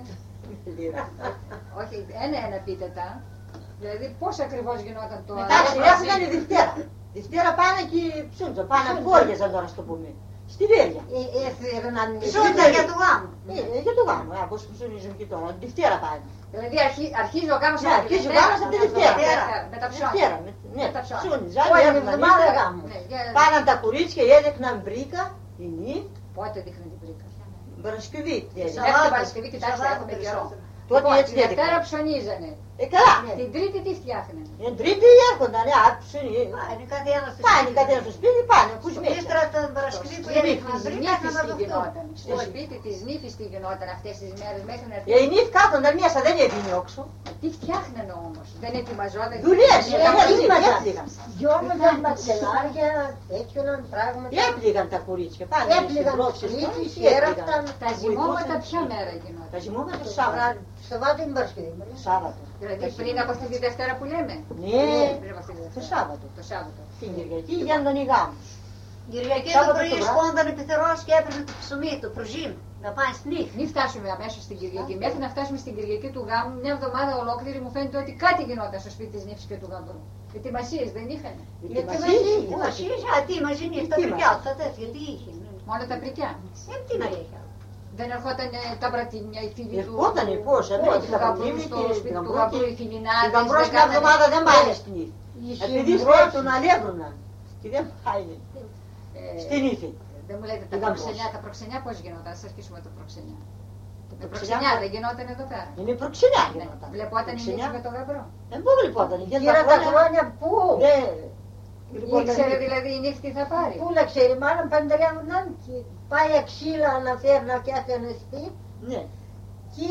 Speaker 1: Όχι, ένα-ένα πείτε τα. Δηλαδή πώς ακριβώς γινόταν το
Speaker 3: Μετά σειρεύονταν η Δευτέρα. Δευτέρα πάνε και ψούντο, πάνε φόριαζαν τώρα στο πούμε. Στη Βέρεια.
Speaker 2: Έφερναν
Speaker 5: Ψούντα για το γάμο.
Speaker 3: Ε, ε, Για το γάμο, α, πώς ψωνίζουν και τώρα. Τη Δευτέρα πάνε.
Speaker 1: Δηλαδή αρχι- αρχίζει ο γάμος
Speaker 3: Ναι,
Speaker 1: από τη
Speaker 3: αρχίζει ο
Speaker 1: Δευτέρα.
Speaker 3: γάμος από τη Δευτέρα.
Speaker 1: Με τα ψώνια.
Speaker 3: Δευτέρα, με- ναι,
Speaker 1: Με τα ψώνια.
Speaker 3: ψώνιζαν,
Speaker 2: Όλη
Speaker 3: έρναν,
Speaker 2: εβδομάδα
Speaker 3: ύστερα.
Speaker 2: γάμο.
Speaker 1: Ναι, για-
Speaker 3: Πάναν τα κορίτσια, έδειχναν μπρίκα, η νύφη,
Speaker 1: Πότε δείχνει την πρίκα.
Speaker 3: Παρασκευή. έδειχναν.
Speaker 1: Μέχρι την Παρασκευή, κοιτάξτε,
Speaker 5: Σαββάτο
Speaker 1: έχουμε καιρό.
Speaker 3: Τότε
Speaker 1: Λοιπόν,
Speaker 3: έτσι
Speaker 1: τη Δευτέρα
Speaker 3: έδειχναν.
Speaker 1: ψωνίζανε.
Speaker 3: Ε, καλά.
Speaker 1: Την Τρίτη τι φτιάχνανε.
Speaker 3: Την Τρίτη έρχονταν, α, ψωνί-
Speaker 5: Πάνε κάτι άλλο στο
Speaker 3: Πάνε
Speaker 5: σπίτι.
Speaker 3: καθένα στο σπίτι, πάνε, ακούς μέσα.
Speaker 5: Ύστερα την Παρασκευή που
Speaker 1: Σπίτι
Speaker 5: έδειχναν
Speaker 1: της
Speaker 5: βρήκα
Speaker 1: νύφης
Speaker 5: να
Speaker 1: τι
Speaker 5: το
Speaker 1: γινόταν. Στο
Speaker 3: Ναι.
Speaker 1: σπίτι της νύφης τι γινόταν αυτές τις μέρες μέχρι να
Speaker 3: Ε,
Speaker 1: έρθει.
Speaker 3: η νύφη κάθονταν μέσα, δεν έβγαινε όξω.
Speaker 1: Τι φτιάχνανε όμως. Δεν ετοιμαζόταν.
Speaker 3: Δουλειές,
Speaker 1: Ναι,
Speaker 3: ε,
Speaker 1: τα
Speaker 3: δουλειές,
Speaker 1: προζήμια.
Speaker 3: έπληγαν.
Speaker 2: Γιώμαζαν μαξελάρια, τέτοιον πράγματα.
Speaker 3: Έπληγαν τα κορίτσια, πάνε στις
Speaker 2: Έπληγαν
Speaker 3: μπρόξες,
Speaker 2: σπίτις,
Speaker 3: και έπληγαν.
Speaker 2: έραφταν.
Speaker 1: Τα ζυμώματα
Speaker 3: Βοηθούσαν.
Speaker 1: ποια μέρα γινόταν.
Speaker 3: Τα ζυμώματα το
Speaker 2: Το
Speaker 3: Σάββατο.
Speaker 2: βράδυ, το Σαββάτο την Παρασκευή.
Speaker 3: Σάββατο.
Speaker 1: Δηλαδή πριν από αυτή τη Δευτέρα που λέμε.
Speaker 3: Ναι,
Speaker 1: Πριν από αυτή τη
Speaker 3: το
Speaker 1: Δευτέρα.
Speaker 3: Σάββατο.
Speaker 1: Το Σάββατο.
Speaker 3: Την Κυριακή γίνονταν οι γάμους.
Speaker 5: Κυριακή το
Speaker 3: Σάββατο
Speaker 5: πρωί
Speaker 3: το βράδυ.
Speaker 5: σκόνταν επιθερός και έπαιρνε το ψωμί, το προζύμ, να πάει στην νύχη.
Speaker 1: Μην φτάσουμε αμέσως στην Κυριακή. Μέχρι να φτάσουμε στην Κυριακή του γάμου, μια εβδομάδα ολόκληρη μου φαίνεται ότι κάτι γινόταν στο σπίτι της νύφης και του γαμπρού. Ετοιμασίες δεν είχαν.
Speaker 3: Γιατί
Speaker 2: Γιατί
Speaker 3: μαζί,
Speaker 2: μαζί,
Speaker 3: πού
Speaker 5: Όχι, α, τι μαζί είναι, τα
Speaker 3: Τι
Speaker 5: παιδιά,
Speaker 3: μαζί.
Speaker 5: τα τέτοια, τι είχε.
Speaker 1: Μόνο τα πρικιά.
Speaker 5: Ε, τι να είχε.
Speaker 1: Δεν ερχόταν ε, τα μπρατίνια, οι φίλοι του.
Speaker 3: Ερχότανε πώς,
Speaker 1: Όχι,
Speaker 3: εμένα
Speaker 1: του
Speaker 3: τα
Speaker 1: γαμπρού,
Speaker 3: γαμπρίμη
Speaker 1: στο
Speaker 3: και
Speaker 1: σπίτι
Speaker 3: την
Speaker 1: του
Speaker 3: γαμπρό
Speaker 1: γαμπρού,
Speaker 3: και
Speaker 1: οι
Speaker 3: την
Speaker 1: φιλινάδες.
Speaker 3: γαμπρός
Speaker 1: δεν
Speaker 3: μια
Speaker 1: κάνανε-
Speaker 3: εβδομάδα δεν
Speaker 1: Ναι.
Speaker 3: πάνε στην νύφη.
Speaker 2: Είχε
Speaker 3: Επειδή
Speaker 2: μπρος.
Speaker 3: σπάει τον αλεύρωναν και δεν πάει
Speaker 1: Ε,
Speaker 3: στην νύφη.
Speaker 1: Δεν μου λέτε τα
Speaker 3: Η γαμπρός.
Speaker 1: προξενιά, τα προξενιά πώς γινόταν, ας αρχίσουμε το προξενιά. Το
Speaker 3: προξενιά-
Speaker 1: προξενιά δεν γινόταν εδώ πέρα.
Speaker 3: Είναι προξενιά
Speaker 1: Ναι.
Speaker 3: γινόταν.
Speaker 1: Βλεπόταν η
Speaker 3: Προξενιά.
Speaker 1: νύφη με τον γαμπρό.
Speaker 3: Δεν πού βλεπόταν, γιατί
Speaker 2: Γύρω τα χρόνια πού.
Speaker 3: Ναι. Λοιπόν,
Speaker 1: Ήξερε δηλαδή η νύφη τι θα πάρει.
Speaker 2: Πού να ξέρει, μάλλον παντρεύονταν και πάει ξύλα να φέρνω και έφερνε σπίτι
Speaker 3: Ναι.
Speaker 2: και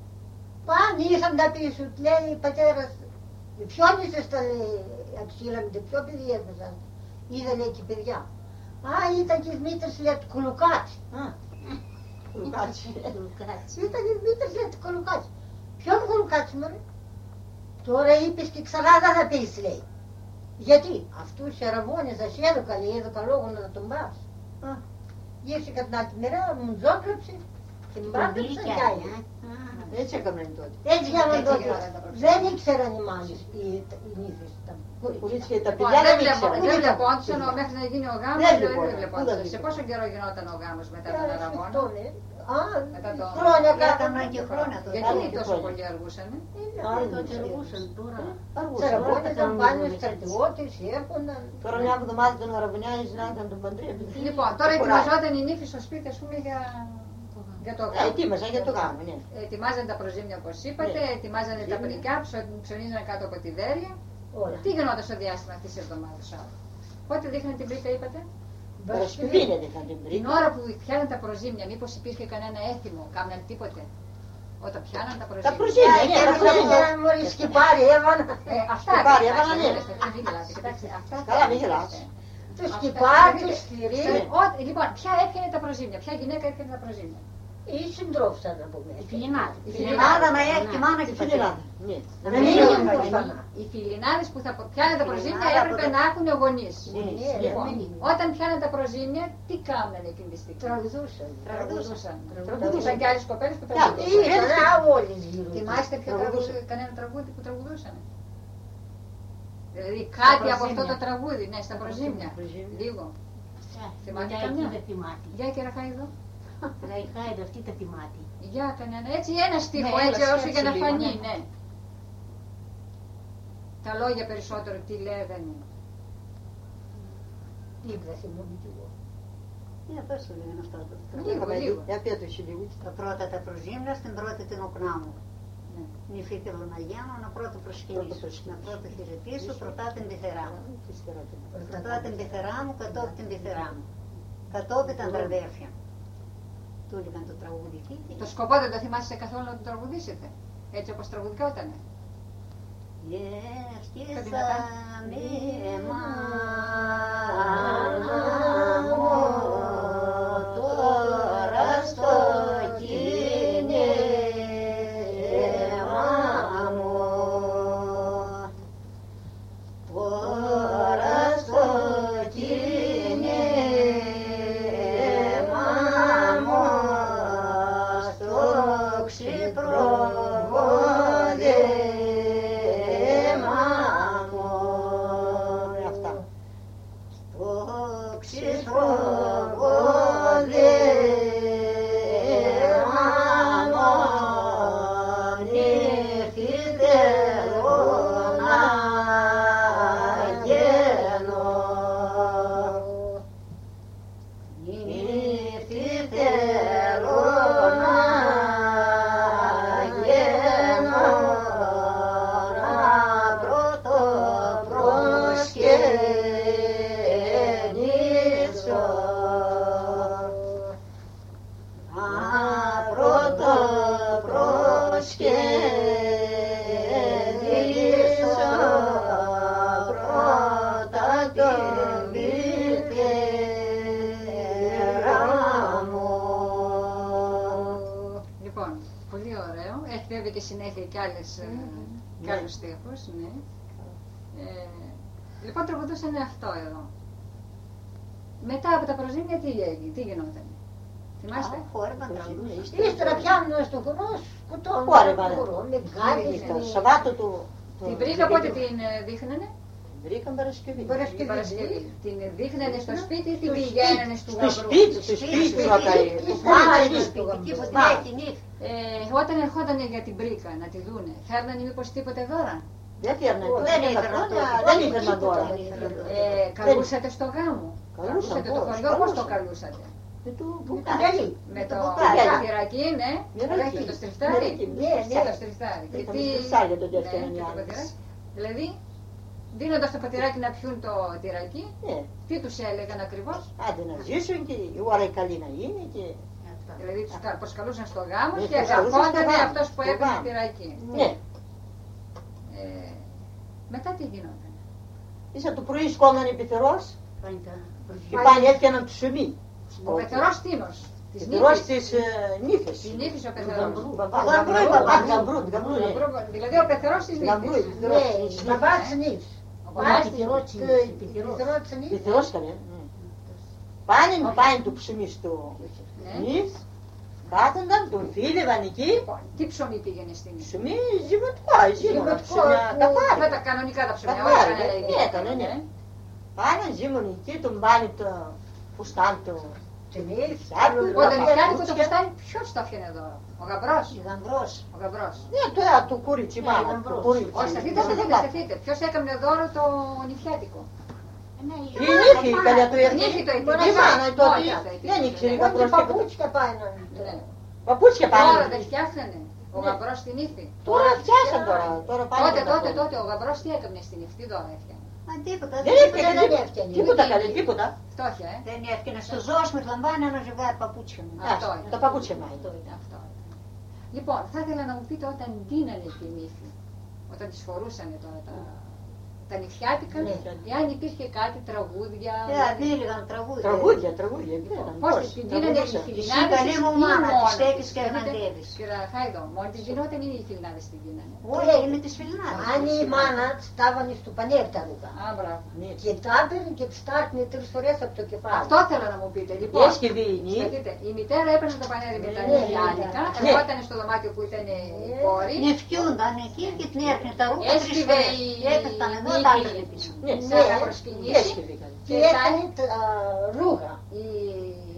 Speaker 2: πάνε ήρθαν τα πίσω, του λέει η πατέρας, ποιον ήσασταν αξίλα με το ποιο παιδί έφεσαν. Είδα λέει και παιδιά. Α, ήταν και η μήτρας λέει του Κουλουκάτσι.
Speaker 3: Α, Κουλουκάτσι.
Speaker 2: Ήταν η μήτρας λέει του Κουλουκάτσι. Ποιον Κουλουκάτσι μωρέ. Τώρα είπες και ξανά δεν θα πεις λέει. Γιατί αυτούς οι αραβώνες σας έδωκα λέει, έδωκα λόγο να τον πας.
Speaker 3: Α,
Speaker 2: Ήρθε κατά την άλλη μέρα, μου τζόκλεψε και μου μπράβεψε και άλλη.
Speaker 3: Έτσι έκαναν τότε.
Speaker 2: Έτσι κάναν
Speaker 1: Έτσι
Speaker 2: τότε.
Speaker 1: γινόταν τα προξενιά.
Speaker 2: Δεν ήξεραν οι μάνες, οι, οι νύφες. τα
Speaker 3: Κορίτσια, τα
Speaker 1: Λοιπόν,
Speaker 3: παιδιά
Speaker 1: δεν
Speaker 3: δεν ήξεραν.
Speaker 1: βλέπω- δεν βλεπόντουσαν μέχρι να γίνει ο γάμος,
Speaker 3: Δεν
Speaker 1: δηλαδή
Speaker 3: βλεπόταν.
Speaker 1: δεν
Speaker 3: Πού
Speaker 1: βλεπόντουσαν.
Speaker 3: δεν
Speaker 1: Σε πόσο καιρό γινόταν ο γάμος μετά τον
Speaker 2: Ε,
Speaker 1: Αραβόνα.
Speaker 2: αυτό, ναι. Α,
Speaker 1: Μετά το-
Speaker 2: χρόνια
Speaker 5: Έκαναν
Speaker 2: κάτω.
Speaker 5: και χρόνια τότε.
Speaker 1: Γιατί
Speaker 3: Άλλοι και
Speaker 1: τόσο
Speaker 3: χρόνια.
Speaker 1: πολύ αργούσανε.
Speaker 2: Άλλοι
Speaker 5: Τότε αργούσαν τώρα.
Speaker 3: Αργούσαν.
Speaker 2: Τσαραβώνονταν πάνε στρατιώτες, έρχονταν.
Speaker 3: Τώρα μια εβδομάδα τον Αραβωνιάνης να ήταν τον παντρεύει.
Speaker 1: Λοιπόν, τώρα
Speaker 3: Το
Speaker 1: ετοιμαζόταν η νύφη στο σπίτι, ας πούμε, για, για το
Speaker 3: Ε,
Speaker 1: γάμο.
Speaker 3: ετοίμαζαν για το γάμο, ναι.
Speaker 1: Ετοιμάζανε τα προζύμια όπως είπατε,
Speaker 3: Ναι.
Speaker 1: ετοιμάζανε τα πρικιά, ψω- ψωνίζανε κάτω από τη δέρια.
Speaker 2: Όλα.
Speaker 1: Τι γινόταν στο διάστημα αυτής της εβδομάδας άλλο. Πότε δείχνανε την πρίκα είπατε.
Speaker 3: Παρασκευή είναι δεν την
Speaker 1: Την
Speaker 3: βρήκα.
Speaker 1: ώρα που πιάναν τα προζύμια, μήπως υπήρχε κανένα έθιμο, κάμναν τίποτε. Όταν πιάναν τα προζύμια.
Speaker 3: Τα προζύμια, ναι, τα προζύμια.
Speaker 2: Έρχονταν μόλις και πάρει, έβανα.
Speaker 1: Ε, αυτά
Speaker 3: Και πάρει,
Speaker 1: κοιτάξτε,
Speaker 3: έβαλα, ναι.
Speaker 1: κοιτάξτε, μην γελάτε, κοιτάξτε, αυτά
Speaker 3: Καλά, μην
Speaker 1: κοιτάξτε.
Speaker 3: γελάς.
Speaker 2: Τους
Speaker 1: Αυτά,
Speaker 2: σκυπά,
Speaker 1: δείτε,
Speaker 2: τους σκληροί.
Speaker 1: σε- ό- Λοιπόν, ποια έπιανε τα προζύμια, ποια γυναίκα έπιανε τα προζύμια.
Speaker 2: Ή συντρόφισσα να πούμε.
Speaker 5: Η φιλινάδα. Η
Speaker 1: Η
Speaker 5: φιλινάδα να έχει τη μάνα και
Speaker 3: Τι
Speaker 5: πατέρα.
Speaker 3: φιλινάδα. Ναι.
Speaker 2: Να
Speaker 3: Δεν
Speaker 2: μην
Speaker 3: είναι
Speaker 2: είναι
Speaker 3: όλα.
Speaker 2: ορφανά.
Speaker 1: Οι φιλινάδες που θα πιάνουν τα προζύμια
Speaker 5: Φιλινάδα
Speaker 1: έπρεπε
Speaker 5: από
Speaker 1: να έχουν γονείς.
Speaker 3: Ναι,
Speaker 2: Ναι,
Speaker 1: Λοιπόν,
Speaker 2: ναι.
Speaker 1: όταν πιάναν τα προζύμια, τι κάμνανε εκείνη τη στιγμή.
Speaker 2: Τραγουδούσαν.
Speaker 1: Τραγουδούσαν.
Speaker 3: Τραγουδούσαν.
Speaker 1: Τραγουδούσαν και άλλες κοπέλες που
Speaker 3: Κι
Speaker 1: τραγουδούσαν.
Speaker 2: Ήταν α, όλες γύρω.
Speaker 1: Θυμάστε ποιο
Speaker 3: Τραγουδούσαν.
Speaker 1: τραγούδι, κανένα τραγούδι που τραγουδούσαν. Δηλαδή κάτι από αυτό το
Speaker 5: προζύμια.
Speaker 1: τραγούδι, ναι, στα προζύμια.
Speaker 3: προζύμια.
Speaker 1: Λίγο.
Speaker 5: Ε,
Speaker 1: Θυμάται
Speaker 5: μια
Speaker 1: καμιά?
Speaker 5: εκεί δεν θυμάται.
Speaker 1: Για και Ραφαίδο.
Speaker 5: Ραϊχάιντα, αυτή τα τιμάτη.
Speaker 1: Για κανένα, έτσι ένα στίχο,
Speaker 4: Ναι,
Speaker 1: έτσι
Speaker 4: έλα,
Speaker 1: όσο για να
Speaker 4: σκέψου
Speaker 1: φανεί,
Speaker 4: λίγο, ναι.
Speaker 1: ναι. Τα λόγια περισσότερο τι λέγανε.
Speaker 3: Δίπλα σε μου λίγο.
Speaker 2: Για πες σου λίγο αυτά.
Speaker 1: Λίγο, λίγο.
Speaker 3: Για πέτω σου λίγο.
Speaker 2: Τα πρώτα τα προζήμια, στην πρώτη την οκνά μου.
Speaker 1: Ναι.
Speaker 2: Νυφή Τελωναγιάννου, να πρώτο προσκυνήσω, να πρώτο χαιρετήσω, πρωτά την πεθερά μου. Πρωτά την πεθερά μου, κατόπιν την πεθερά μου. Κατόπιν τα αδερφιά. Του έλεγαν το τραγούδι εκεί.
Speaker 1: Το σκοπό δεν το θυμάσαι καθόλου να το τραγουδήσετε, έτσι όπως τραγουδικότανε.
Speaker 2: Ευτυχήσαμε μάνα μου τώρα στο κίνημα μου, τώρα στο κίνημα μου, στο ξυπροβόδι.
Speaker 1: Και συνέχεια και, άλλες, mm, και ναι. άλλους στίχους, ναι. Ε, λοιπόν, τραγουδούσαν αυτό εδώ. Μετά από τα προζήμια τι έγινε, τι γινόταν. Θυμάστε.
Speaker 3: Ύστερα πιάνουν στο κουρό, σκοτώνουν το κουρό, με γκάρι,
Speaker 6: Σαββάτο του...
Speaker 1: Την πρίκα πότε την δείχνανε.
Speaker 6: Βρήκαν Παρασκευή.
Speaker 1: Παρασκευή. Παρασκευή. Την δείχνανε στο σπίτι ή την πηγαίνανε στο γαμπρό.
Speaker 6: Στο σπίτι, στο σπίτι
Speaker 1: ε, όταν ερχόταν για την πρίκα να τη δούνε, φέρνανε μήπως τίποτε δώρα.
Speaker 6: Δεν φέρνανε, δεν ήφερναν δώρα.
Speaker 1: Καλούσατε στο γάμο. Καλούσατε το χωριό, πώς το καλούσατε.
Speaker 6: Με το μπουκάλι.
Speaker 1: Με το τυράκι, ναι. Με το στριφτάρι. Ναι, το στριφτάρι.
Speaker 6: Ήταν στριφτάρι το δεύτερο νιάρι.
Speaker 1: Δηλαδή, δίνοντας το πατηράκι να πιούν το τυράκι,
Speaker 6: ναι.
Speaker 1: Τι τους έλεγαν ακριβώς.
Speaker 6: Άντε να ζήσουν και η ώρα καλή να είναι και...
Speaker 1: Δηλαδή τους προσκαλούσαν στο γάμο και καθόντανε αυτός που έπαιρνε τυράκι.
Speaker 6: Ναι.
Speaker 1: Ε, μετά τι γινόταν.
Speaker 6: Ίσα το πρωί σκόνανε πεθερός και πάνε έφτιαναν το σουμί.
Speaker 1: Ο πεθερός τίνος.
Speaker 6: Πεθερός της νύφης.
Speaker 1: Της νύφης ο πεθερός.
Speaker 6: Γαμπρού, γαμπρού.
Speaker 1: Δηλαδή ο πεθερός της νύφης.
Speaker 3: Ναι, μπαμπάς της νύφης.
Speaker 6: Πεθερός καλέ. Πάνε, πάνε το ψωμί στο νύφ, κάθονταν, τον φίλευαν εκεί.
Speaker 1: Τι ψωμί πήγαινε στην νύφη.
Speaker 6: Ψωμί ζυμωτικό, ζυμωτικό, καφάρι.
Speaker 1: Με τα κανονικά τα ψωμιά,
Speaker 6: όχι κανένα ναι. Πάνε ζύμουν εκεί, τον πάνε το φουστάν του.
Speaker 1: Ο δελφιάνικο το φουστάνι ποιος το έφτιανε εδώ. Ο γαμπρός. Ο γαμπρός.
Speaker 6: Ναι, τώρα του κούριτσι μάνα.
Speaker 1: Όχι, σταθείτε, σταθείτε. Ποιος έκανε δώρο το νηφιάτικο.
Speaker 6: Η νύφη, καλιά του
Speaker 1: η νύφη το είπε.
Speaker 6: Η μάνα τότε δεν ήξερε γαμπρός και
Speaker 3: παπούτσια πάει να...
Speaker 6: Παπούτσια πάει.
Speaker 1: Τώρα δεν φτιάχνανε. Ο γαμπρός στην νύφη.
Speaker 6: Τώρα φτιάσαν τώρα.
Speaker 1: Τότε, τότε, τότε ο γαμπρός τι έκανε στην νύφη, τι δώρα έφτιανε.
Speaker 6: Δεν έφτιανε τίποτα καλέ, τίποτα.
Speaker 1: Φτώχεια, ε.
Speaker 2: Δεν έφτιανε στο ζώος με λαμβάνει ένα ζευγάρι παπούτσια μου.
Speaker 1: Αυτό είναι.
Speaker 6: Τα παπούτσια μου.
Speaker 1: Αυτό. Λοιπόν, θα ήθελα να μου πείτε όταν δίνανε τη νύφη, όταν τις φορούσανε τώρα τα, τα νηφιάτικα, ναι. Εάν υπήρχε κάτι, τραγούδια...
Speaker 2: Ε, αντίληγαν τραγούδια.
Speaker 6: Τραγούδια, τραγούδια.
Speaker 1: Πώς την δίνανε οι φιλινάδες
Speaker 2: της ή μόνος. Στέκεις και αγαντεύεις.
Speaker 1: Κύριε Χάιδο, μόνοι της δινόταν ή οι φιλινάδες την δίνανε.
Speaker 2: Όχι, είναι τις φιλινάδες.
Speaker 3: Αν η μάνα στάβανε στο πανέρ τα ρούχα.
Speaker 1: Α, μπράβο.
Speaker 3: Και τα έπαιρνε και ψτάρτνε τρεις φορές από το κεφάλι.
Speaker 1: Αυτό θέλω να μου πείτε. Λοιπόν, η μητέρα έπαιρνε το πανέρι με τα νηφιάτικα, ερχόταν στο δωμάτιο που ήταν η κόρη.
Speaker 2: Νηφιούνταν εκεί και την έρχεται τα ρούχα τρεις φορές. Έπαιρναν εδώ τα άλπρε πίσω.
Speaker 1: Ναι, να προσκυνήσει.
Speaker 3: Και έκανε τα ρούχα.
Speaker 1: Η μάνα της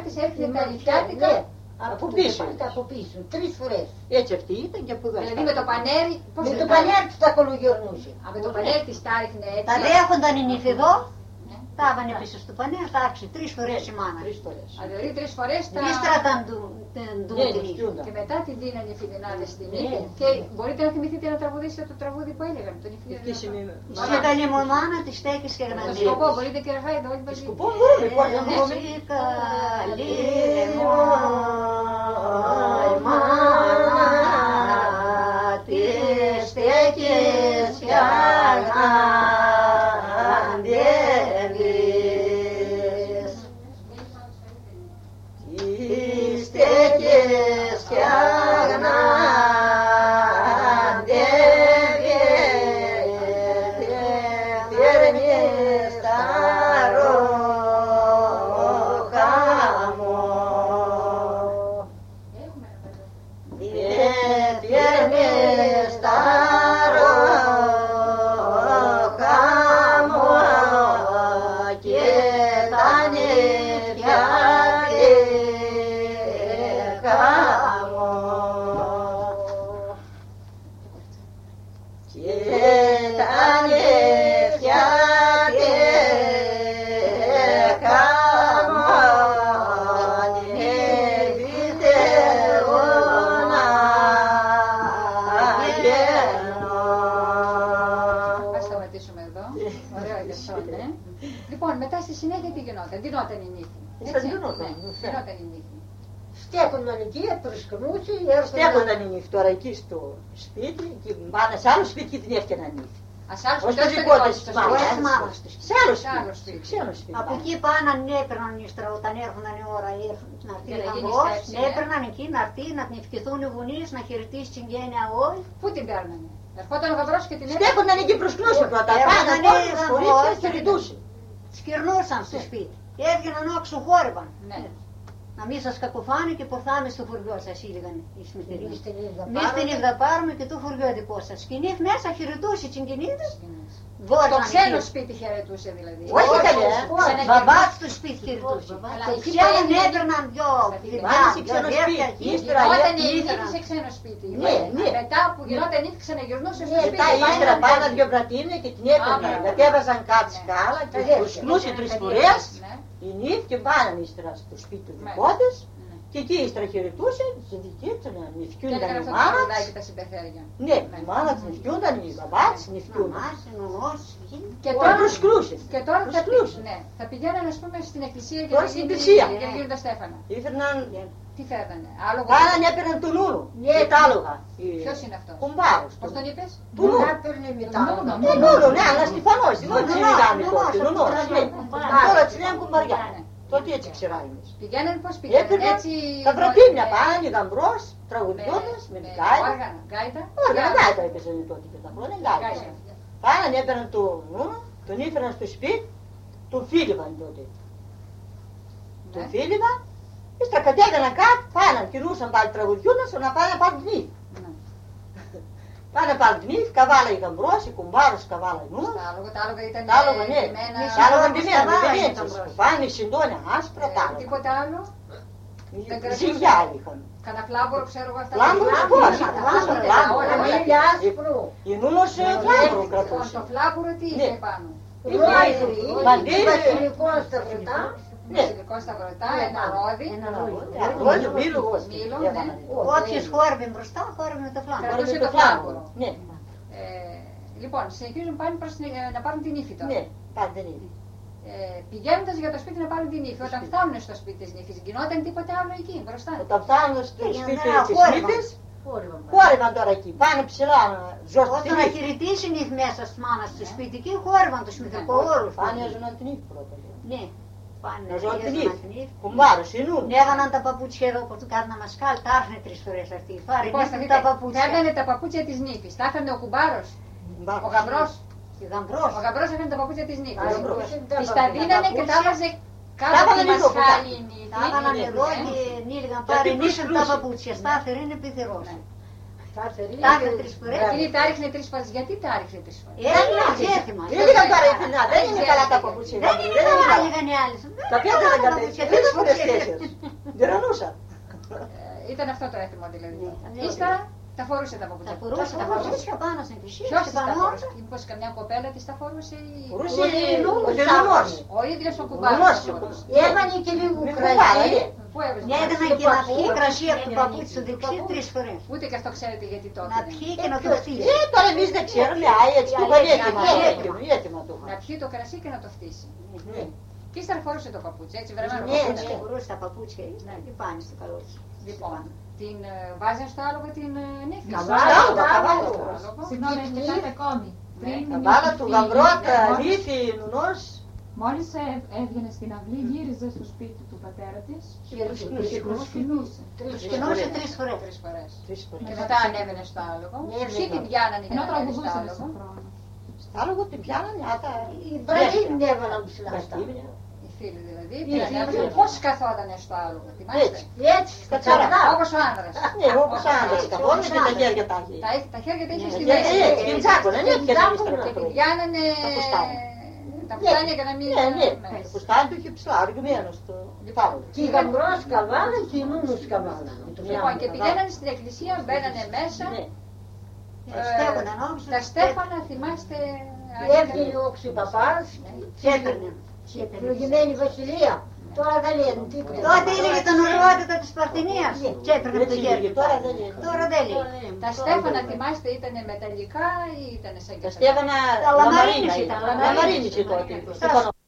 Speaker 1: της έρχεται τα νηφιάτικα.
Speaker 3: Από πίσω. Από πίσω, τρεις φορές.
Speaker 6: Έτσι αυτή ήταν και από εδώ.
Speaker 1: Δηλαδή με το πανέρι, πώς
Speaker 3: Με
Speaker 1: είναι
Speaker 3: το
Speaker 1: τα-
Speaker 3: πανέρι της τα κολογιορνούσε.
Speaker 1: Α, με το πανέρι της τα ρίχνε έτσι.
Speaker 2: Τα δέχονταν οι νύφοι εδώ, τα έβανε πίσω στο πανέρι, τα άξι τρεις φορές η μάνα.
Speaker 6: Τρεις φορές.
Speaker 1: Α, δηλαδή τρεις φορές τα...
Speaker 2: Ύστερα τα ντου
Speaker 6: Ναι,
Speaker 2: την νύφη.
Speaker 6: νηφιούνταν.
Speaker 1: Και μετά την δίνανε οι φιδινάδες στην νύφη.
Speaker 3: Ναι.
Speaker 1: Και μπορείτε να θυμηθείτε να τραγουδήσετε το τραγούδι που έλεγαν. Τον
Speaker 6: Τι
Speaker 1: νηφιάδες.
Speaker 6: σημαίνει.
Speaker 2: Σε καλή μου μάνα τη στέκεις και
Speaker 1: Το
Speaker 2: γναντήρες.
Speaker 1: σκοπό, μπορείτε κύριε Χάιδο, όλοι μαζί.
Speaker 6: Σκοπό μπορούμε, πώς δεν
Speaker 2: Ναι,
Speaker 6: μπορούμε.
Speaker 2: σε καλή μου μάνα τη στέκεις και γναντήρες. Τη στέκεις και γναντήρες. Τα ρόχα μου. Διέφερνες τα ρόχα μου και τα νηφιάτικα μου και τα νηφιάτικα μου νηφιθεούν αγένω.
Speaker 1: Ας σταματήσουμε εδώ. Ωραίο και αυτό, ναι. Λοιπόν, μετά στη συνέχεια τι γινόταν. Δινόταν η νύφη.
Speaker 6: Έτσι,
Speaker 1: Έτσι,
Speaker 6: δινόταν,
Speaker 1: ναι,
Speaker 6: ναι.
Speaker 1: Δινόταν η νύφη.
Speaker 3: Στέκονταν εκεί, προσκρούσε,
Speaker 6: Στέκονταν η νύφη τώρα εκεί στο σπίτι και πάνε σε άλλο σπίτι και την έφτιαναν νύφη.
Speaker 1: Ας άλλους
Speaker 6: Όχι
Speaker 1: δεν
Speaker 6: στο
Speaker 1: στο
Speaker 6: δικό
Speaker 1: δικό
Speaker 6: της
Speaker 1: της,
Speaker 6: της
Speaker 1: στο
Speaker 6: μάνας.
Speaker 1: σπίτι.
Speaker 2: μάνας της.
Speaker 6: Σε άλλο
Speaker 1: Σε άλλο
Speaker 6: σπίτι.
Speaker 1: σπίτι.
Speaker 6: Σε άλλο σπίτι.
Speaker 2: Από εκεί πάνε έπαιρναν ύστερα όταν έρχονταν η ώρα ήρθαν να έρθει
Speaker 1: Για να
Speaker 2: η
Speaker 1: γίνει
Speaker 2: γαμπρός,
Speaker 1: στέψη, ναι.
Speaker 2: έπαιρναν εκεί να έρθει να την ευχηθούν οι γονείς, να χαιρετήσει την γένεια όλη.
Speaker 1: Πού την παίρνανε. Ερχόταν ο γαμπρός και την έπαιρνε.
Speaker 6: Στέκονταν εκεί προσκνούσε πρώτα.
Speaker 2: Έρχονταν
Speaker 6: Πάντα
Speaker 2: οι
Speaker 6: τώρα τις
Speaker 2: γαμπρός,
Speaker 6: κορίτσια και ρωτούσε.
Speaker 2: Σκυρνούσαν στο σπίτι και έβγαιναν όξω χόρευαν.
Speaker 1: Ναι.
Speaker 2: Να μην σας κακοφάνε και πορθάμε στο χωριό σας, έλεγαν οι σμητεροί.
Speaker 3: Εμείς την είδα
Speaker 2: Εμείς την
Speaker 3: πάρουμε.
Speaker 2: είδα πάρουμε και το χωριό δικό σας. Και η νύφη μέσα χαιρετούσε την κοινήτη.
Speaker 1: Το ξένο σπίτι χαιρετούσε δηλαδή.
Speaker 6: Όχι καλέ.
Speaker 1: Ξένα
Speaker 2: Μπαμπάς στο σπίτι χαιρετούσε.
Speaker 1: Αλλά
Speaker 2: Το
Speaker 1: εκεί
Speaker 2: ξένο
Speaker 1: πάλι-
Speaker 2: έπαιρναν δυο
Speaker 6: Πάνε
Speaker 2: παιδιά,
Speaker 6: σε
Speaker 2: δυο
Speaker 6: ξένο
Speaker 2: αδέρφια
Speaker 6: σπίτι.
Speaker 2: εκεί.
Speaker 6: Ύστερα
Speaker 1: Γινόταν η
Speaker 6: ήρθαν.
Speaker 1: νύφη σε ξένο σπίτι.
Speaker 6: Ναι, ναι.
Speaker 1: Μετά που γινόταν η νύφη ξαναγυρνούσε στο
Speaker 3: Ναι,
Speaker 1: σπίτι.
Speaker 6: Μετά ύστερα πάνε δυο μπρατίνια και την έπαιρναν.
Speaker 1: μπράβο.
Speaker 6: Γιατί έβαζαν κάτι σκάλα και
Speaker 3: Ναι.
Speaker 6: προσκνούσε τρεις
Speaker 1: Ναι.
Speaker 6: φορές.
Speaker 1: Ναι.
Speaker 6: Η νύφη και πάνε ύστερα στο σπίτι του
Speaker 1: Ναι.
Speaker 6: δικό της.
Speaker 1: Ναι.
Speaker 6: Και εκεί ύστερα χαιρετούσε, τη δική της να
Speaker 1: Και
Speaker 6: νυφκιούνταν
Speaker 1: έκανε
Speaker 6: η
Speaker 1: αυτό το
Speaker 6: μάνα
Speaker 1: τραγουδάκι
Speaker 6: της.
Speaker 1: τα συμπεθέρια.
Speaker 6: Ναι, η μάνα της νυφκιούνταν, η μπαμπά της νυφκιούνταν.
Speaker 2: Μαμάς, νονός,
Speaker 1: Και
Speaker 6: Τώρα
Speaker 1: τώρα,
Speaker 6: προσκρούσε.
Speaker 1: και τώρα θα,
Speaker 6: Προσκρούσε.
Speaker 1: ναι, θα πηγαίνανε ας πούμε στην εκκλησία και
Speaker 6: Τώρα
Speaker 1: θα
Speaker 6: στην
Speaker 1: γίνει-
Speaker 6: εκκλησία.
Speaker 1: για να γίνουν τα Στέφανα.
Speaker 6: Ήρθαν,
Speaker 1: Τι φέρνανε, άλογο.
Speaker 6: πάνε έπαιρναν τον ούνο.
Speaker 3: Ναι.
Speaker 6: Και τα άλογα.
Speaker 1: Ποιος είναι αυτός?
Speaker 6: Κουμπάρος.
Speaker 1: Πώς τον είπες?
Speaker 6: Του νου.
Speaker 3: Να παίρνει μετά.
Speaker 6: Τον ούνο, ναι, αλλά στιφανός. Δεν
Speaker 2: Νονός,
Speaker 6: μιλάμε
Speaker 2: νονός,
Speaker 6: τότε. Νονός,
Speaker 2: νονός,
Speaker 6: ναι.
Speaker 2: κουμπάρος.
Speaker 6: Τώρα της λένε κουμπαριά.
Speaker 1: Ναι.
Speaker 6: Τότε έτσι ξέραμε εμείς.
Speaker 1: Πηγαίνανε πώς πηγαίνανε,
Speaker 6: Έπαιρναν
Speaker 1: έτσι...
Speaker 6: τα βραπίνια,
Speaker 1: με-
Speaker 6: πάνε γαμπρός,
Speaker 1: με-
Speaker 6: τραγουδιώντας, με
Speaker 1: με
Speaker 6: γκάιτα.
Speaker 1: όργανα, γκάιτα.
Speaker 6: Όργανα,
Speaker 1: Και-
Speaker 6: γκάιτα έπαιζαν τότε και τα χρόνια, γκάιτα.
Speaker 1: Γκάιτα.
Speaker 6: Πάνε, έπαιρναν τον ούνο, τον ήφεραν στο σπίτι, τον φίλιβαν τότε. Τον
Speaker 1: Ναι.
Speaker 6: φίλιβαν, ύστερα κατέβαιναν κάτω, πάνε, κινούσαν πάλι τραγουδιώντας, να πάνε να πάρουν την νύφη.
Speaker 1: Ναι.
Speaker 6: Πάνε να πάρουν την νύφη, καβάλα η γαμπρός, η κουμπάρος, καβάλα η νούμας.
Speaker 1: Τα άλογα, τα άλογα ήταν
Speaker 6: Τα άλογα, ναι.
Speaker 1: ντυμένα.
Speaker 6: Τα άλογα ντυμένα, με
Speaker 2: καβάλα
Speaker 6: βενέτσες.
Speaker 2: ήταν μπρος.
Speaker 6: Πάνε οι συντόνια άσπρα τα
Speaker 1: Ε,
Speaker 6: άλογα.
Speaker 1: Τίποτα άλλο. δεν κρατούσαν.
Speaker 6: Ζυγιά είχαν.
Speaker 1: Κανένα φλάμπορο, ξέρω εγώ αυτά.
Speaker 6: Φλάμπορο,
Speaker 1: Τα-
Speaker 6: πώς,
Speaker 1: τα-
Speaker 6: φλάμπορο,
Speaker 1: τα-
Speaker 6: φλάμπορο.
Speaker 1: όλα, όλα.
Speaker 3: Μίλια άσπρο.
Speaker 6: Η νούμος φλάμπορο
Speaker 1: Λοιπόν,
Speaker 6: κρατούσε.
Speaker 1: το φλάμπορο τι είχε
Speaker 6: Ναι.
Speaker 1: πάνω.
Speaker 3: Ρόιδρυ,
Speaker 6: Μαντήλι.
Speaker 3: βασιλικό στα βρετά.
Speaker 6: Ναι.
Speaker 1: Βασιλικό σταυρωτά, ένα ρόδι.
Speaker 3: Ένα ρόδι.
Speaker 6: Ρόλο, μήλο,
Speaker 1: Μήλο,
Speaker 6: έβαλαν.
Speaker 1: ναι.
Speaker 2: Όποιος χόρευε μπροστά, χόρευε με το φλάμπο.
Speaker 1: Κρατούσε
Speaker 6: Κρατούσε
Speaker 1: το
Speaker 6: το φλάμπορο.
Speaker 1: φλάμπορο.
Speaker 6: Ναι,
Speaker 1: Ε, λοιπόν, συνεχίζουν πάνε προς την, ε, να πάρουν την ύφη τώρα.
Speaker 6: ναι, πάντα δεν είναι.
Speaker 1: Ε, πηγαίνοντας για το σπίτι να πάρουν την ύφη, όταν φτάνουν στο σπίτι της νύφης, γινόταν τίποτα άλλο εκεί μπροστά.
Speaker 6: Όταν φτάνουν στο
Speaker 2: Πήγαιναν
Speaker 6: σπίτι
Speaker 2: να
Speaker 6: της
Speaker 2: χόρευαν.
Speaker 6: νύφης,
Speaker 3: Χόρευαν.
Speaker 6: χόρευαν τώρα εκεί, πάνε ψηλά, ζώσουν την
Speaker 2: Όταν να
Speaker 6: νύφη.
Speaker 2: χαιρετήσει η νύφη μέσα στη μάνα στο σπίτι εκεί, χόρευαν το σμητρικό όρο.
Speaker 6: Πάνε να ζουν την νύφη πρώτα.
Speaker 2: Ναι. Πάνε
Speaker 6: Να ζουν την
Speaker 2: έζωναν
Speaker 6: νύφη.
Speaker 2: την νύφη.
Speaker 6: Κουμπάρος, η νου.
Speaker 2: Έβαναν τα παπούτσια εδώ που του κάνουν μασκάλ, τα άρχνε τρεις φορές αυτή. Πάρε
Speaker 1: Λοιπόν, θα
Speaker 2: νύφη
Speaker 1: δείτε,
Speaker 2: τα παπούτσια.
Speaker 1: φέρνανε τα παπούτσια της νύφης. Τα έφερνε ο κουμπάρος, ο γαμπρός.
Speaker 2: Και γαμπρός.
Speaker 1: Ο γαμπρός έφερνε τα παπούτσια της νύφης.
Speaker 6: Γαμπρός.
Speaker 1: Της τα δίνανε και τα βάζε κάτω
Speaker 6: Τα
Speaker 1: από τη
Speaker 6: έβαλε λίγο
Speaker 1: μασχάλη η
Speaker 2: Τα έβαναν
Speaker 1: νύφη.
Speaker 2: εδώ
Speaker 1: Ναι.
Speaker 2: και νύλιγαν
Speaker 6: Γιατί
Speaker 2: πάρε νύφη τα
Speaker 6: προσκρούσε.
Speaker 2: παπούτσια. Στάθερ είναι πυθυρός.
Speaker 1: Ναι.
Speaker 2: Τα ρίχνε τρεις φορές.
Speaker 1: Εκείνη τα ρίχνε τρεις φορές. Γιατί τα ρίχνε τρεις φορές?
Speaker 2: Έτσι, έτσι μας.
Speaker 6: Δεν ήταν τώρα η φινά, δεν είναι καλά τα παπούτσια.
Speaker 2: Δεν είναι καλά, λέγανε οι άλλοι.
Speaker 6: Τα πιάτα δεν κατέχει, δεν είναι φορές τέσσερις. Δεν ρανούσα.
Speaker 1: Ε, Ήταν αυτό το έθιμο δηλαδή. Ύστερα τα φορούσε τα παπούτσια.
Speaker 2: Τα φορούσε, τα φορούσε πάνω στην φυσική.
Speaker 1: Ποιος τις τα φορούσε? Μήπως καμιά κοπέλα της τα φορούσε ή...
Speaker 6: Φορούσε ο Γερμανός.
Speaker 1: Ο ίδιος ο
Speaker 6: Ο
Speaker 1: κουμπάρος.
Speaker 6: Γερμανός.
Speaker 3: Έβαλε και λίγο
Speaker 6: Με
Speaker 3: κρασί.
Speaker 6: κουμπάρα,
Speaker 1: Πού έβρισκε?
Speaker 2: Μια ήταν και να πιει κρασί από το παπούτσι του δεξί τρεις φορές.
Speaker 1: Ούτε και αυτό ξέρετε γιατί τότε.
Speaker 2: Να πιει και να το φτύσει.
Speaker 6: Ε, τώρα εμείς δεν ξέρουμε, α, έτσι το είχαν έτοιμα, έτοιμα, έτοιμα το
Speaker 1: Να
Speaker 6: είχαν.
Speaker 1: πιει το κρασί και να το φτύσει.
Speaker 6: Ναι.
Speaker 1: Και ύστερα φορούσε το παπούτσι, έτσι βρεμένο
Speaker 2: Ναι,
Speaker 1: παπούτσι.
Speaker 2: ναι, φορούσε τα παπούτσια και πάνε στο καλό της.
Speaker 1: Λοιπόν, την ε, βάζανε στο άλογο την ε, νύφη.
Speaker 3: Καβάλο, καβάλο.
Speaker 4: Συγγνώμη, έχετε ακόμη. Πριν
Speaker 6: Τα μπάλα του
Speaker 4: φύγει,
Speaker 6: γαμπρότα,
Speaker 4: μόλις-
Speaker 6: λύθη, νουνός.
Speaker 4: Μόλις ε- έβγαινε στην αυλή, γύριζε στο σπίτι του πατέρα της και προσκυνούσε.
Speaker 2: Σκηνούσε τρεις φορές.
Speaker 1: Τρεις φορές.
Speaker 6: Τρεις φορές.
Speaker 1: Και μετά ανέβαινε στο άλογο. Ποιοι την πιάνανε για
Speaker 4: Ενώ
Speaker 1: να ανέβει στο
Speaker 4: τραγουδούσαν
Speaker 1: άλογο?
Speaker 4: στον χρόνο.
Speaker 6: Άλογο την πιάνανε, άτα.
Speaker 3: Οι μπραζοί την έβαλαν ψηλά αυτά.
Speaker 1: Οι φίλοι δηλαδή.
Speaker 3: Οι
Speaker 1: Την
Speaker 3: φίλοι.
Speaker 1: ανέβαινε. Πώς καθότανε στο άλογο, θυμάστε?
Speaker 6: Έτσι.
Speaker 3: Έτσι,
Speaker 6: Στα
Speaker 3: τσαρδά.
Speaker 6: τσαρδά.
Speaker 1: Όπως ο άνδρας.
Speaker 6: Ναι, όπως άντρας καθόλου και τα χέρια τα έχει.
Speaker 1: Τα, έχει- τα χέρια τα είχε στη
Speaker 6: Και
Speaker 1: μέση.
Speaker 6: έτσι, την τσάκωνα, ναι, και τα
Speaker 1: Και
Speaker 6: ύστερα.
Speaker 1: την πιάνανε
Speaker 6: Τα φουστάνια.
Speaker 1: τα φουστάνια για να μην...
Speaker 6: Ναι, ναι,
Speaker 1: μέσα.
Speaker 6: το φουστάνι του είχε ψηλά, αργυμένο στο πάνω.
Speaker 3: Και η γαμπρός καβάλα και η νούνος καβάλα.
Speaker 1: Λοιπόν, και πηγαίνανε στην εκκλησία, μπαίνανε μέσα.
Speaker 6: Ναι.
Speaker 1: Ε,
Speaker 2: Στέφανα νόμιζα.
Speaker 1: Τα Στέφανα, θυμάστε...
Speaker 3: Έβγαινε ο ξυπαπάς,
Speaker 2: Τσέπαιρνε.
Speaker 3: ευλογημένη βασιλεία. Τώρα δεν λένε τίποτα.
Speaker 2: Τότε έλεγε τον ορότητα της Παρθενίας. Τσέπαιρνε από το
Speaker 6: Έτσι
Speaker 2: χέρι.
Speaker 6: λέγε, τώρα δεν είναι.
Speaker 2: Τώρα δεν λέει.
Speaker 1: Τα Στέφανα, θυμάστε, ήταν μεταλλικά ή ήταν σαν και
Speaker 6: Τα
Speaker 1: αυτά?
Speaker 6: Στέφανα
Speaker 2: Τα λαμαρίνης
Speaker 6: λαμαρίνια
Speaker 2: ήταν,
Speaker 6: ήταν. Λαμαρίνης τότε.
Speaker 2: λαμαρίνης.